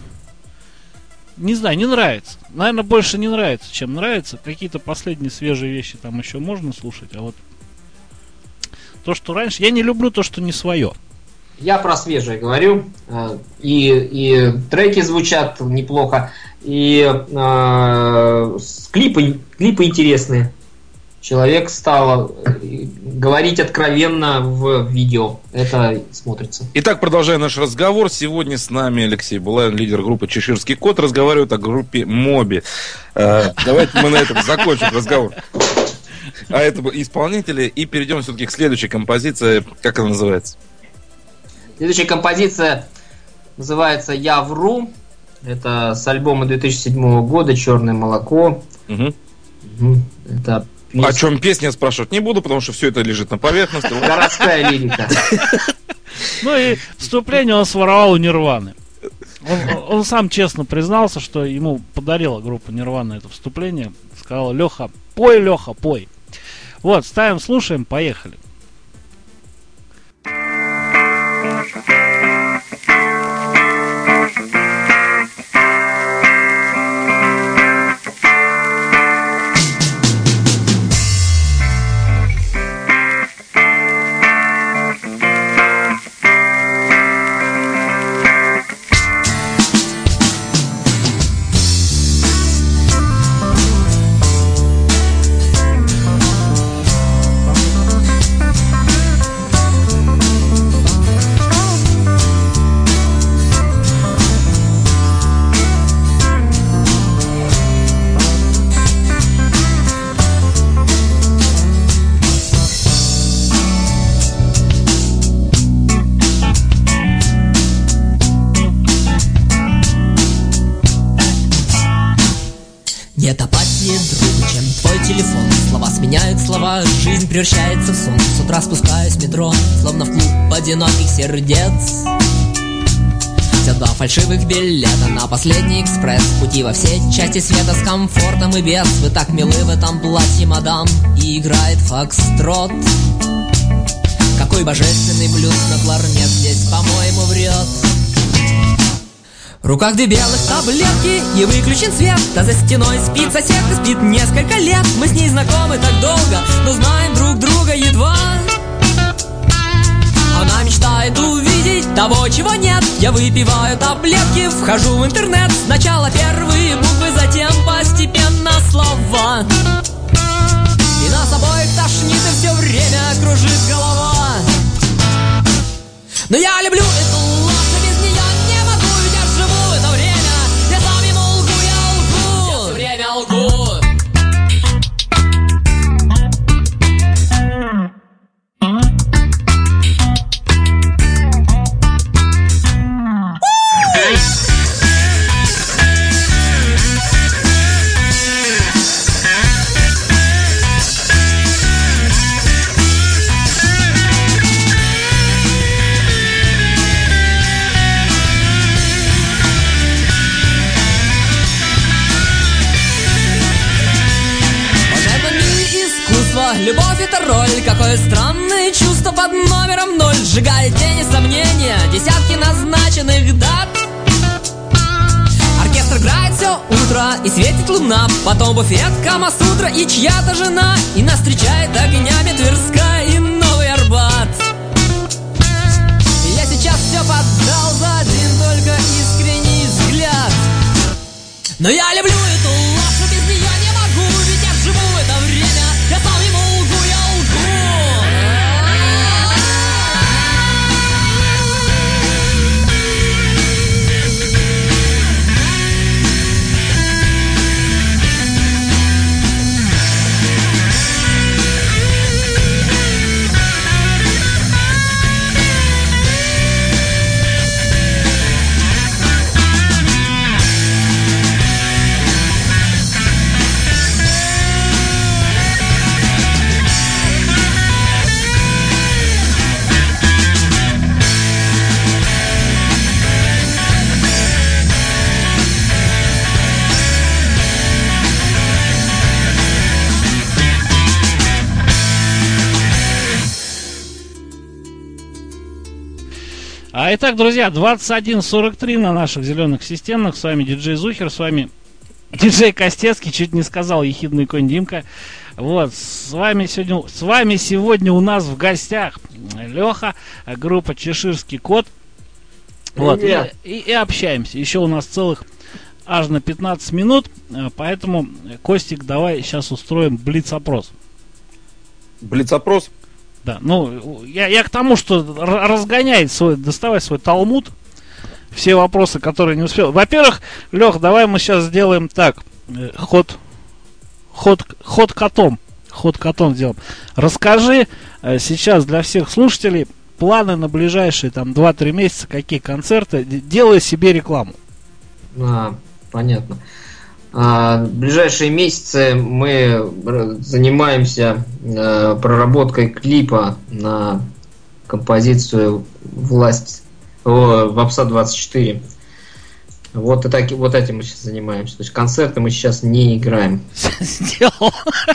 не знаю, не нравится. Наверное, больше не нравится, чем нравится. Какие-то последние свежие вещи там еще можно слушать, а вот то, что раньше... Я не люблю то, что не свое. Я про свежее говорю. э, И, и треки звучат неплохо, и э, с- клипы, клипы интересные. Человек стал э, говорить откровенно в видео. Это смотрится. Итак, продолжая наш разговор, сегодня с нами Алексей Булавин, лидер группы «Чеширский кот», разговаривает о группе «Моби». Э, давайте мы на этом закончим разговор. А это исполнители, и перейдем все-таки к следующей композиции. Как она называется? Следующая композиция называется «Я вру». Это с альбома две тысячи седьмого года «Черное молоко». Угу. Мгм. Это песня- О чем песня, я спрашивать не буду, потому что все это лежит на поверхности. городская лирика. Ну и вступление он своровал у Нирваны. Он, он сам честно признался, что ему подарила группа Нирвана это вступление. Сказал: Леха, пой, Леха, пой. Вот, ставим, слушаем, поехали. Я Нет опаснее друга, чем твой телефон. Слова сменяют слова, жизнь превращается в сон. С утра спускаюсь в метро, словно в клуб одиноких сердец. Все два фальшивых билета на последний экспресс. Пути во все части света с комфортом и без. Вы так милы в этом платье, мадам, и играет фокстрот. Какой божественный блюз на кларнет здесь, по-моему, врет. В руках две белых таблетки и выключен свет. А за стеной спит соседка, спит несколько лет. Мы с ней знакомы так долго, но знаем друг друга едва. Она мечтает увидеть того, чего нет. Я выпиваю таблетки, вхожу в интернет. Сначала первые буквы, затем постепенно слова. И нас обоих тошнит, и все время кружит голова. Но я люблю эту ложь, без нее не могу. Ведь я живу в это время. Я сам ему лгу, я лгу. Я все время лгу. Любовь это роль, какое странное чувство под номером ноль. Сжигает тени сомнения, десятки назначенных дат. Оркестр играет все утро, и светит луна. Потом буфет, Камасутра и чья-то жена. И нас встречает огнями Тверская и Новый Арбат. И я сейчас все поддал за один только искренний взгляд. Но я люблю эту ложь, и без нее не могу. Ведь я живу в это время. Я сам ему лгу, я А итак, друзья, двадцать один сорок три на наших зеленых системах. С вами диджей Зухер, с вами диджей Костецкий, чуть не сказал ехидный конь Димка. Вот, с вами сегодня, с вами сегодня у нас в гостях Леха, группа Чеширский Кот. Вот, и, и, и общаемся. Еще у нас целых аж на пятнадцать минут, поэтому, Костик, давай сейчас устроим блиц-опрос. Блиц-опрос? Да, ну, я, я к тому, что разгоняет свой, доставай свой талмуд, все вопросы, которые не успел. Во-первых, Лех, давай мы сейчас сделаем так, ход, ход, ход котом, ход котом сделаем. Расскажи э, сейчас для всех слушателей планы на ближайшие там два-три месяца, какие концерты, делай себе рекламу. А, понятно. А, в ближайшие месяцы мы занимаемся а, проработкой клипа на композицию «Власть» о, «Вапса двадцать четыре». Вот, и так, вот этим мы сейчас занимаемся. То есть концерты мы сейчас не играем. Сделал.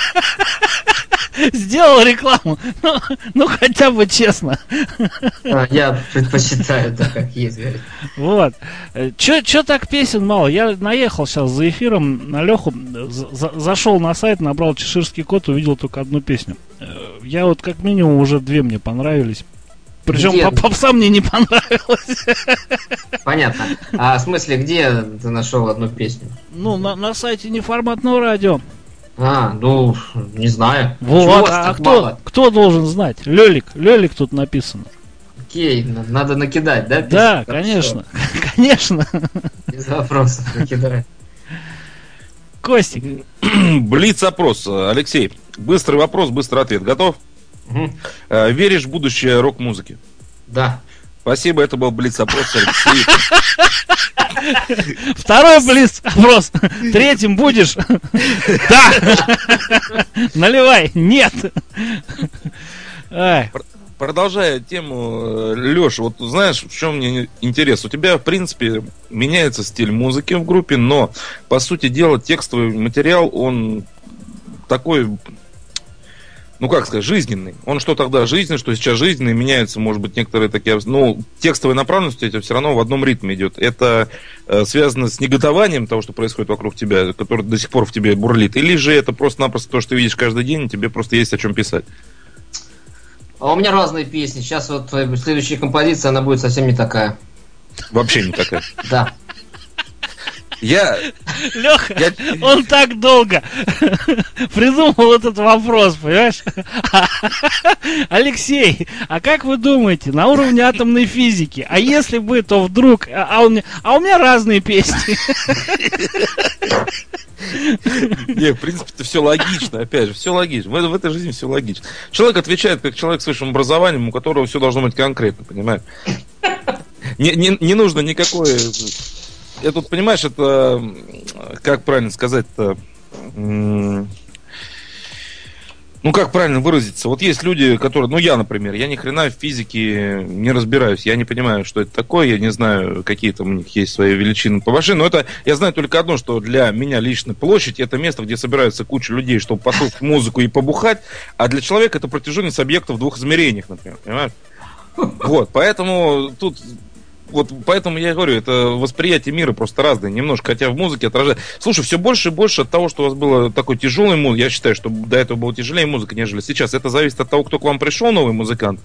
Сделал рекламу. Ну, ну хотя бы честно. А, я предпочитаю так, как есть. Вот. Че, че так песен мало? Я наехал сейчас за эфиром на Леху, за, зашел на сайт, набрал Чеширский Кот, увидел только одну песню. Я вот как минимум уже две мне понравились. Причем по попса мне не понравилось. Понятно. А в смысле, где ты нашел одну песню? Ну, на, на сайте Неформатного радио. А, ну, не знаю. Вот, а кто, кто должен знать? Лёлик, Лёлик тут написано. Окей, надо накидать, да? Песню? Да, конечно, конечно. Без вопросов накидать. Костик. Блиц-опрос, Алексей. Быстрый вопрос, быстрый ответ. Готов? Угу. Веришь в будущее рок-музыки? Да. Спасибо, это был блиц-опрос Алексей. Второй блиц-опрос. Третьим будешь? Да. Наливай. Нет. Ай. Продолжая тему, Леша, вот знаешь, в чем мне интерес? У тебя, в принципе, меняется стиль музыки в группе, но, по сути дела, текстовый материал, он такой, ну, как сказать, жизненный. Он что тогда жизненный, что сейчас жизненный, меняются, может быть, некоторые такие... Ну, текстовая направленность у тебя все равно в одном ритме идет. Это э, связано с негодованием того, что происходит вокруг тебя, которое до сих пор в тебе бурлит, или же это просто-напросто то, что ты видишь каждый день, и тебе просто есть о чем писать? А у меня разные песни. Сейчас вот следующая композиция, она будет совсем не такая. Вообще не такая. Да. Я... Леха, я... он так долго придумал этот вопрос, понимаешь? Алексей, а как вы думаете, на уровне атомной физики, а если бы, то вдруг... А, а, у, меня, а у меня разные песни. Не, в принципе, это все логично, опять же, все логично. В, в этой жизни все логично. Человек отвечает как человек с высшим образованием, у которого все должно быть конкретно, понимаешь? Не, не, не нужно никакое... Я тут, понимаешь, это, как правильно сказать-то, ну, как правильно выразиться, вот есть люди, которые, ну, я, например, я ни хрена в физике не разбираюсь, я не понимаю, что это такое, я не знаю, какие там у них есть свои величины по машине, но это, я знаю только одно, что для меня лично площадь — это место, где собираются куча людей, чтобы послушать музыку и побухать, а для человека это протяженность объектов в двух измерениях, например, понимаешь? Вот, поэтому тут... Вот поэтому я говорю, это восприятие мира просто разное немножко, хотя в музыке отражает. Слушай, все больше и больше от того, что у вас было такой тяжелый музыка, я считаю, что до этого было тяжелее музыка, нежели сейчас. Это зависит от того, кто к вам пришел, новый музыкант?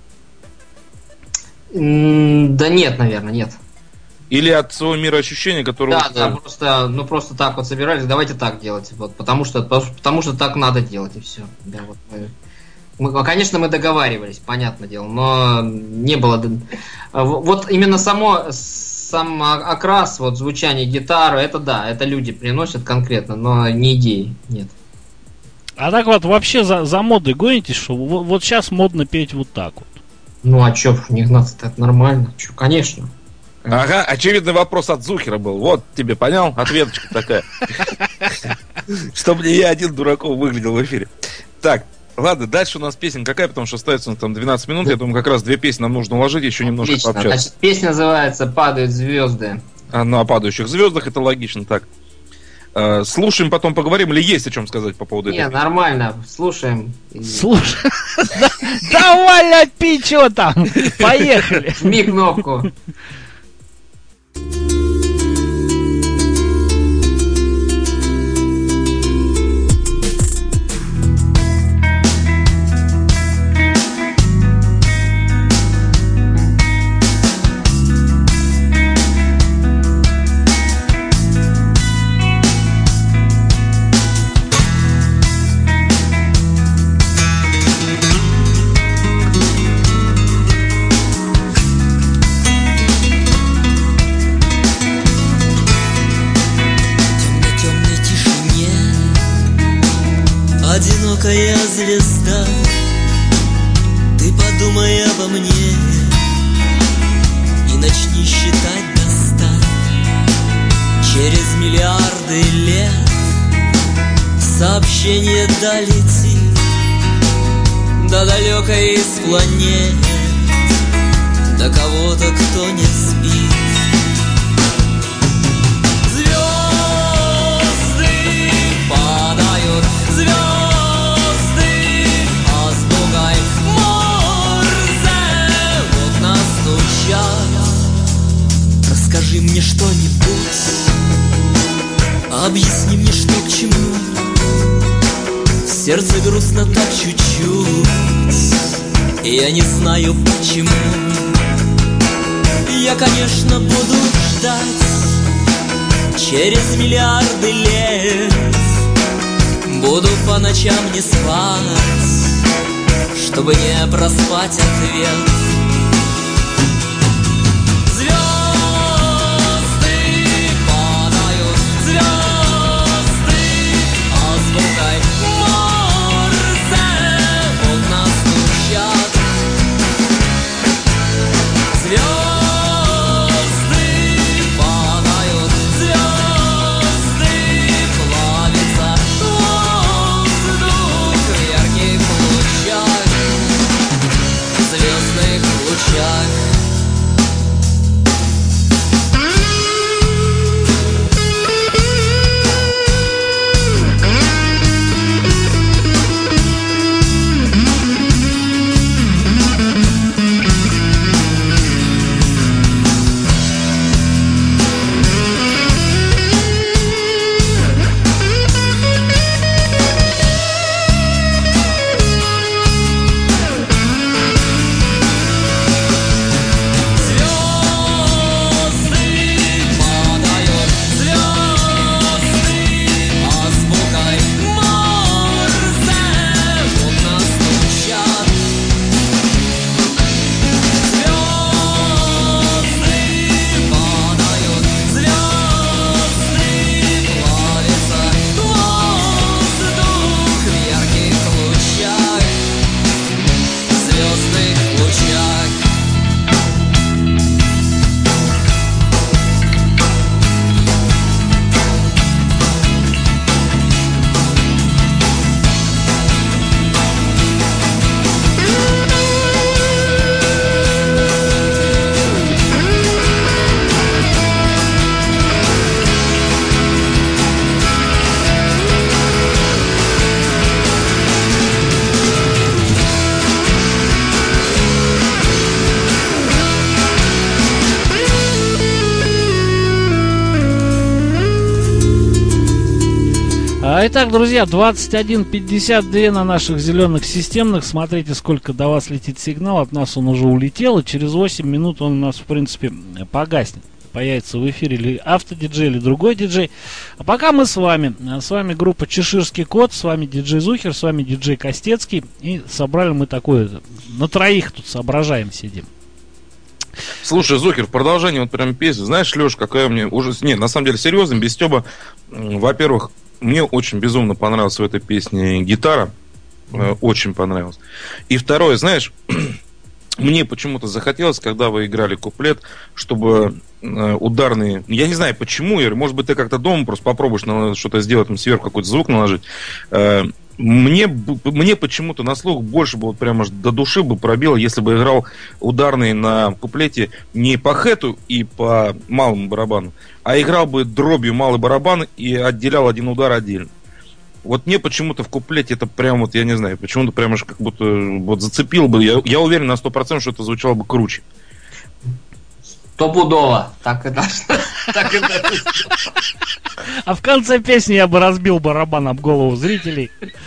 Да нет, наверное, нет. Или от своего мироощущения, которое... Да, да, просто, ну просто так вот собирались, давайте так делать, вот, потому что, потому что так надо делать, и все. Да, вот мы... Мы, конечно, мы договаривались, понятное дело, но не было... Вот именно само, сам окрас, вот звучание гитары, это да, это люди приносят конкретно, но не идеи, нет. А так вот, вообще за, за модой гонитесь, что вот, вот сейчас модно петь вот так вот? Ну а чё, не надо, это нормально, чё, конечно. Ага, очевидный вопрос от Зухера был. Вот тебе, понял? Ответочка такая. Чтобы не я один дураком выглядел в эфире. Так. Ладно, дальше у нас песня какая, потому что остается у нас там двенадцать минут. Я думаю, как раз две песни нам нужно уложить, еще немножко Отлично. пообщаться. Значит, песня называется «Падают звезды». А, ну, о падающих звездах, это логично. Так, э, слушаем, потом поговорим, или есть о чем сказать по поводу Не, этого? нормально, слушаем. Слушай, давай ляпи, что там, поехали. Жми кнопку. Одинокая звезда, ты подумай обо мне и начни считать до ста. Через миллиарды лет сообщение долетит до далекой из планет, до кого-то, кто не спит. Расскажи мне что-нибудь, объясни мне, что к чему. В сердце грустно так чуть-чуть, и я не знаю почему. Я, конечно, буду ждать через миллиарды лет, буду по ночам не спать, чтобы не проспать ответ. Звезды Итак, друзья, двадцать один пятьдесят два на наших зеленых системных. Смотрите, сколько до вас летит сигнал. От нас он уже улетел, и через восемь минут он у нас, в принципе, погаснет. Появится в эфире или автодиджей, или другой диджей. А пока мы с вами. С вами группа Чеширский Кот, с вами диджей Зухер, с вами диджей Костецкий. И собрали мы такое, на троих тут соображаем, сидим. Слушай, Зухер, в продолжение вот прям песни. Знаешь, Леш, какая мне ужас... Нет, на самом деле, серьезно, без стёба. Во-первых, мне очень безумно понравилась в этой песне гитара. Mm-hmm. Очень понравилась. И второе, знаешь, мне почему-то захотелось, когда вы играли куплет, чтобы ударные... Я не знаю, почему, Ир, может быть, ты как-то дома просто попробуешь на что-то сделать, там сверху какой-то звук наложить. Мне, мне почему-то на слух больше бы вот прямо до души бы пробило, если бы играл ударные на куплете не по хэту и по малому барабану, а играл бы дробью малый барабан и отделял один удар отдельно. Вот мне почему-то в куплете это прям вот, я не знаю, почему-то прямо как будто вот зацепил бы. Я, я уверен на сто процентов, что это звучало бы круче. Стопудово. Так и должно. Так и должно. А в конце песни я бы разбил барабан об голову зрителей.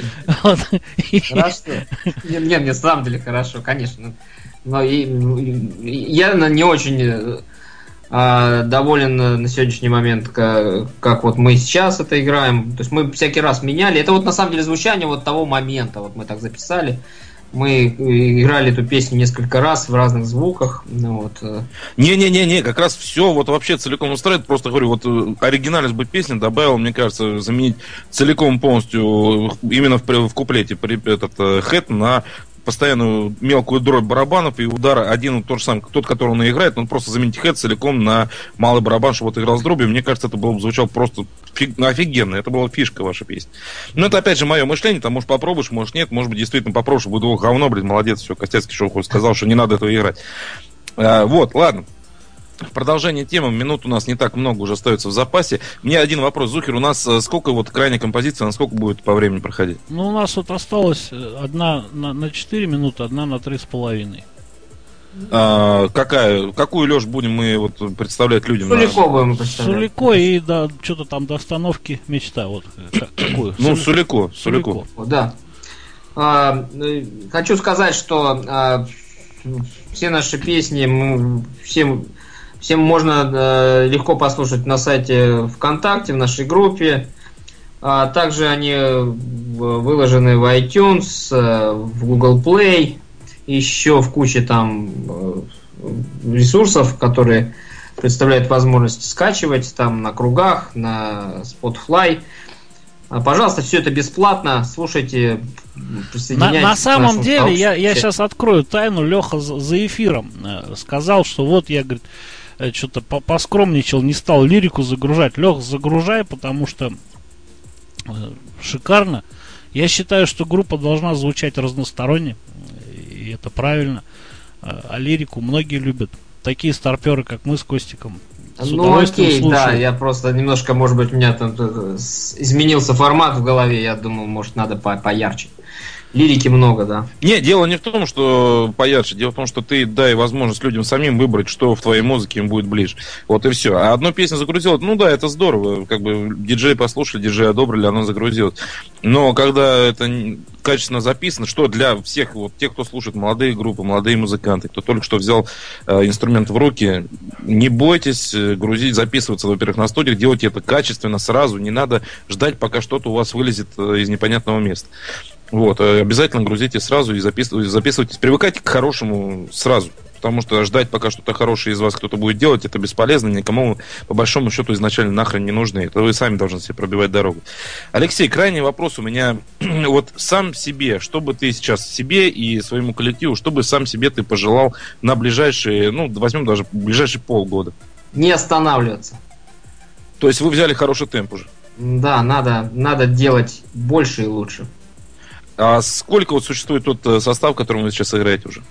Хорошо. Нет, нет, на самом деле хорошо, конечно. Но и, я не очень а, доволен на сегодняшний момент, как, как вот мы сейчас это играем. То есть мы всякий раз меняли. Это вот на самом деле звучание вот того момента. Вот мы так записали. Мы играли эту песню несколько раз в разных звуках. Вот. Не-не-не-не, как раз все вот вообще целиком устраивает. Просто говорю, вот оригинальность бы песни добавил, мне кажется, заменить целиком полностью именно в, в куплете этот хэт на постоянную мелкую дробь барабанов и удар один тот же самый, тот, который он и играет, но просто заменить хэт целиком на малый барабан, чтобы вот играл с дробью. Мне кажется, это было бы звучало просто фиг, офигенно. Это была фишка вашей песни. Но это опять же мое мышление, там может попробуешь, может нет, может быть действительно попробуешь, буду говно, блин, молодец, все, Костецкий шоу хоть сказал, что не надо этого играть. А, вот, ладно. В продолжение темы, минут у нас не так много уже остается в запасе. Мне один вопрос, Зухер, у нас сколько вот крайняя композиция, насколько будет по времени проходить? Ну, у нас вот осталось одна на, на четыре минуты, одна на три с половиной. А, какая, какую, Леш, будем мы вот представлять людям? Сулико на... будем представлять. Сулико и да, что-то там до остановки мечта. Вот какую? Ну, Сулико. Сулико. Да. А, хочу сказать, что а, все наши песни мы всем... Всем можно э, легко послушать на сайте ВКонтакте, в нашей группе. А также они выложены в iTunes, э, в Google Play, еще в куче там э, ресурсов, которые представляют возможность скачивать там на Кругах, на Spotify. А, пожалуйста, все это бесплатно. Слушайте, присоединяйтесь. На, на самом деле, я, я сейчас открою тайну. Леха за, за эфиром э, сказал, что вот я, говорит, что-то поскромничал, не стал лирику загружать. Лех, загружай, потому что э, шикарно. Я считаю, что группа должна звучать разносторонне, и это правильно. А лирику многие любят. Такие старперы, как мы с Костиком. С ну окей, слушают. Да, я просто немножко, может быть, у меня там изменился формат в голове. Я думал, может, надо по поярче. Лирики много, да. Не, дело не в том, что поярче. Дело в том, что ты дай возможность людям самим выбрать, что в твоей музыке им будет ближе. Вот и все. А одну песню загрузил, ну да, это здорово. Как бы диджей послушали, диджей одобрили, она загрузилась. Но когда это качественно записано, что для всех, вот тех, кто слушает молодые группы, молодые музыканты, кто только что взял э, инструмент в руки, не бойтесь грузить, записываться, во-первых, на студиях, делайте это качественно сразу, не надо ждать, пока что-то у вас вылезет э, из непонятного места. Вот, обязательно грузите сразу и записывайтесь, записывайтесь. Привыкайте к хорошему сразу. Потому что ждать, пока что-то хорошее из вас кто-то будет делать, это бесполезно. Никому, по большому счету, изначально нахрен не нужны. Это вы сами должны себе пробивать дорогу. Алексей, крайний вопрос у меня. Вот сам себе, что бы ты сейчас себе и своему коллективу, что бы сам себе ты пожелал на ближайшие, ну, возьмем даже ближайшие полгода? Не останавливаться. То есть вы взяли хороший темп уже? Да, надо, надо делать больше и лучше. А сколько вот существует тот состав, которым вы сейчас играете уже?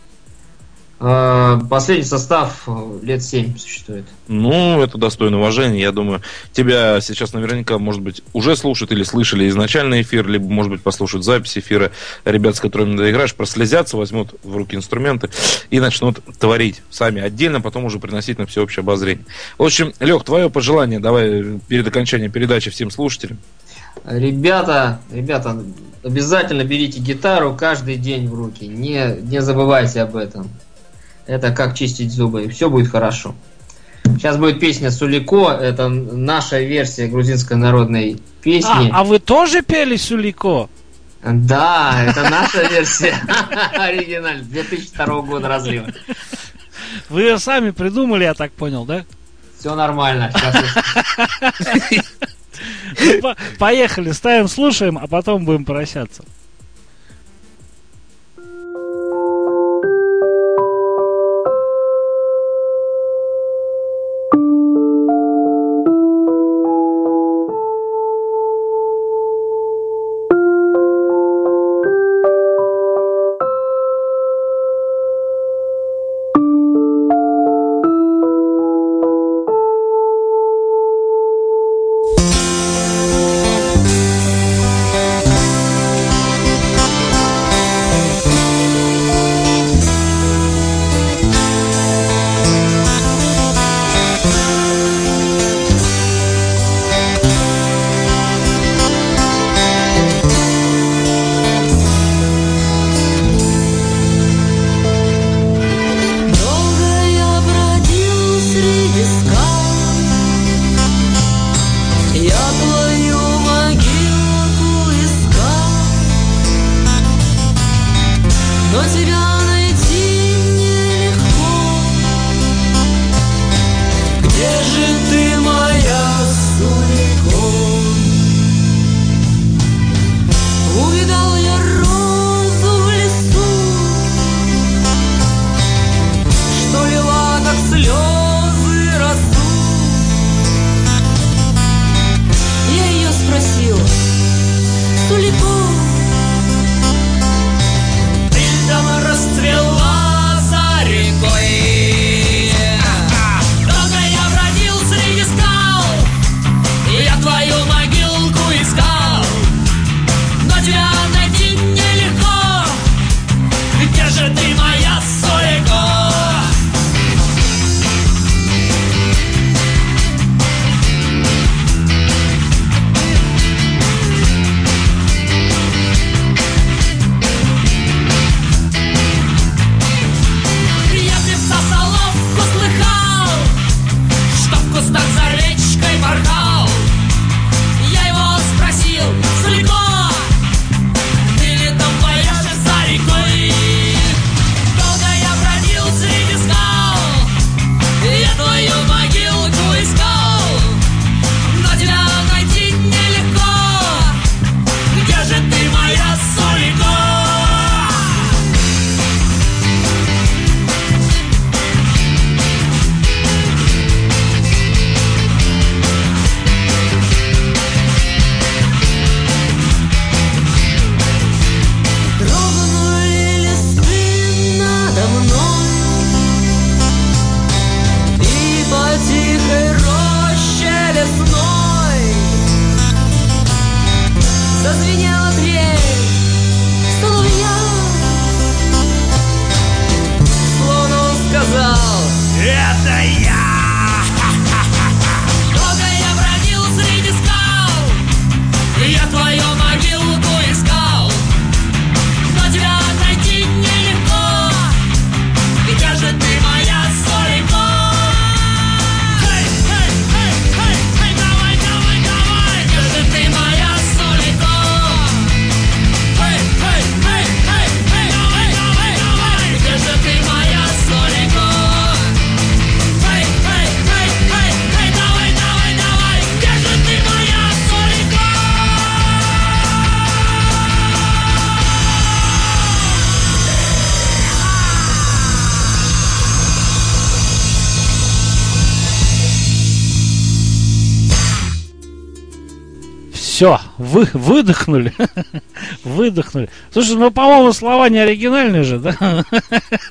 Последний состав лет семь существует. Ну, это достойно уважения. Я думаю, тебя сейчас наверняка, может быть, уже слушают или слышали изначальный эфир, либо, может быть, послушают запись эфира. Ребят, с которыми ты играешь, прослезятся, возьмут в руки инструменты и начнут творить сами отдельно, потом уже приносить на всеобщее обозрение. В общем, Лех, твое пожелание давай перед окончанием передачи всем слушателям. Ребята, ребята, обязательно берите гитару каждый день в руки. Не, не забывайте об этом. Это как чистить зубы, и все будет хорошо. Сейчас будет песня Сулико. Это наша версия грузинской народной песни. А, а вы тоже пели Сулико? Да, это наша версия. Оригинальная, две тысячи второго года разлива. Вы ее сами придумали, я так понял, да? Все нормально. Сейчас... Ну, по- поехали, ставим, слушаем, а потом будем прощаться. Все, вы выдохнули. Выдохнули. Слушай, ну, по-моему, слова не оригинальные же, да?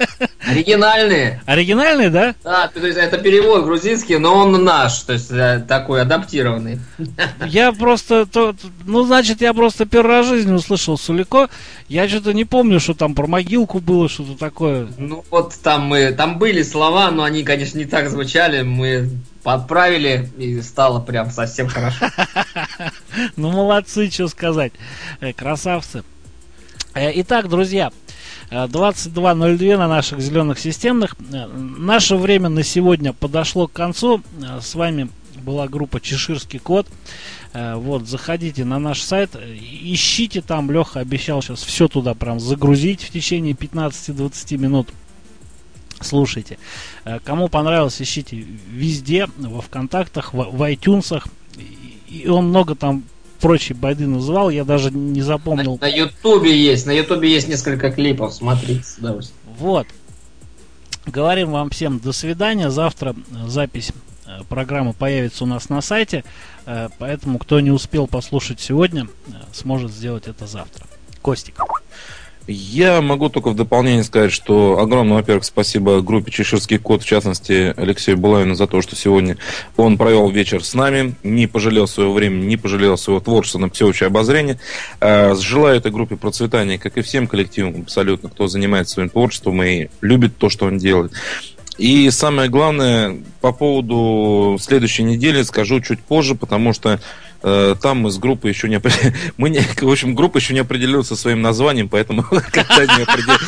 Оригинальные. Оригинальный, да? Да, то есть это перевод грузинский, но он наш, то есть э, такой адаптированный. Я просто, то, ну, значит, я просто первый раз в жизни услышал Сулико. Я что-то не помню, что там про могилку было, что-то такое. Ну вот там мы, там были слова, но они, конечно, не так звучали. Мы подправили и стало прям совсем хорошо. Ну, молодцы, что сказать. Э, Красавцы. Э, Итак, друзья, э, двадцать два ноль два на наших зеленых системных. Э, Наше время на сегодня подошло к концу. Э, С вами была группа Чеширский кот. Э, Вот, заходите на наш сайт, э, ищите там. Леха обещал сейчас все туда прям загрузить в течение пятнадцати-двадцати минут. Слушайте. Э, Кому понравилось, ищите везде, во ВКонтактах, в, в iTunes. И, и он много там прочей байды называл, я даже не запомнил. На Ютубе есть, на Ютубе есть несколько клипов, смотрите с удовольствием. Вот. Говорим вам всем до свидания. Завтра э, запись э, программы появится у нас на сайте. э, Поэтому, кто не успел послушать сегодня, э, сможет сделать это завтра. Костик. Я могу только в дополнение сказать, что огромное, во-первых, спасибо группе Чеширский кот, в частности, Алексею Булавину за то, что сегодня он провел вечер с нами, не пожалел своего времени, не пожалел своего творчества на всеобщее обозрение. Желаю этой группе процветания, как и всем коллективам абсолютно, кто занимается своим творчеством и любит то, что он делает. И самое главное, по поводу следующей недели скажу чуть позже, потому что э, там мы с группой еще не определились. Мы не, в общем, группа еще не определилась со своим названием, поэтому когда не определились.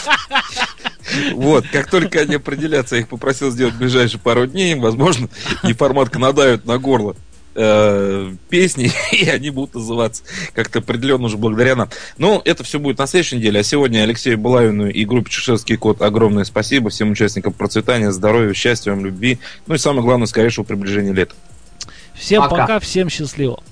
Вот, как только они определятся, я их попросил сделать в ближайшие пару дней, возможно, неформатка надавит на горло э, песни, и они будут называться как-то определенно уже благодаря нам. Но это все будет на следующей неделе. А сегодня Алексею Булавину и группе Чеширский кот огромное спасибо. Всем участникам процветания, здоровья, счастья вам, любви. Ну и самое главное, скорейшего приближения лета. Всем Пока. пока, всем счастливо.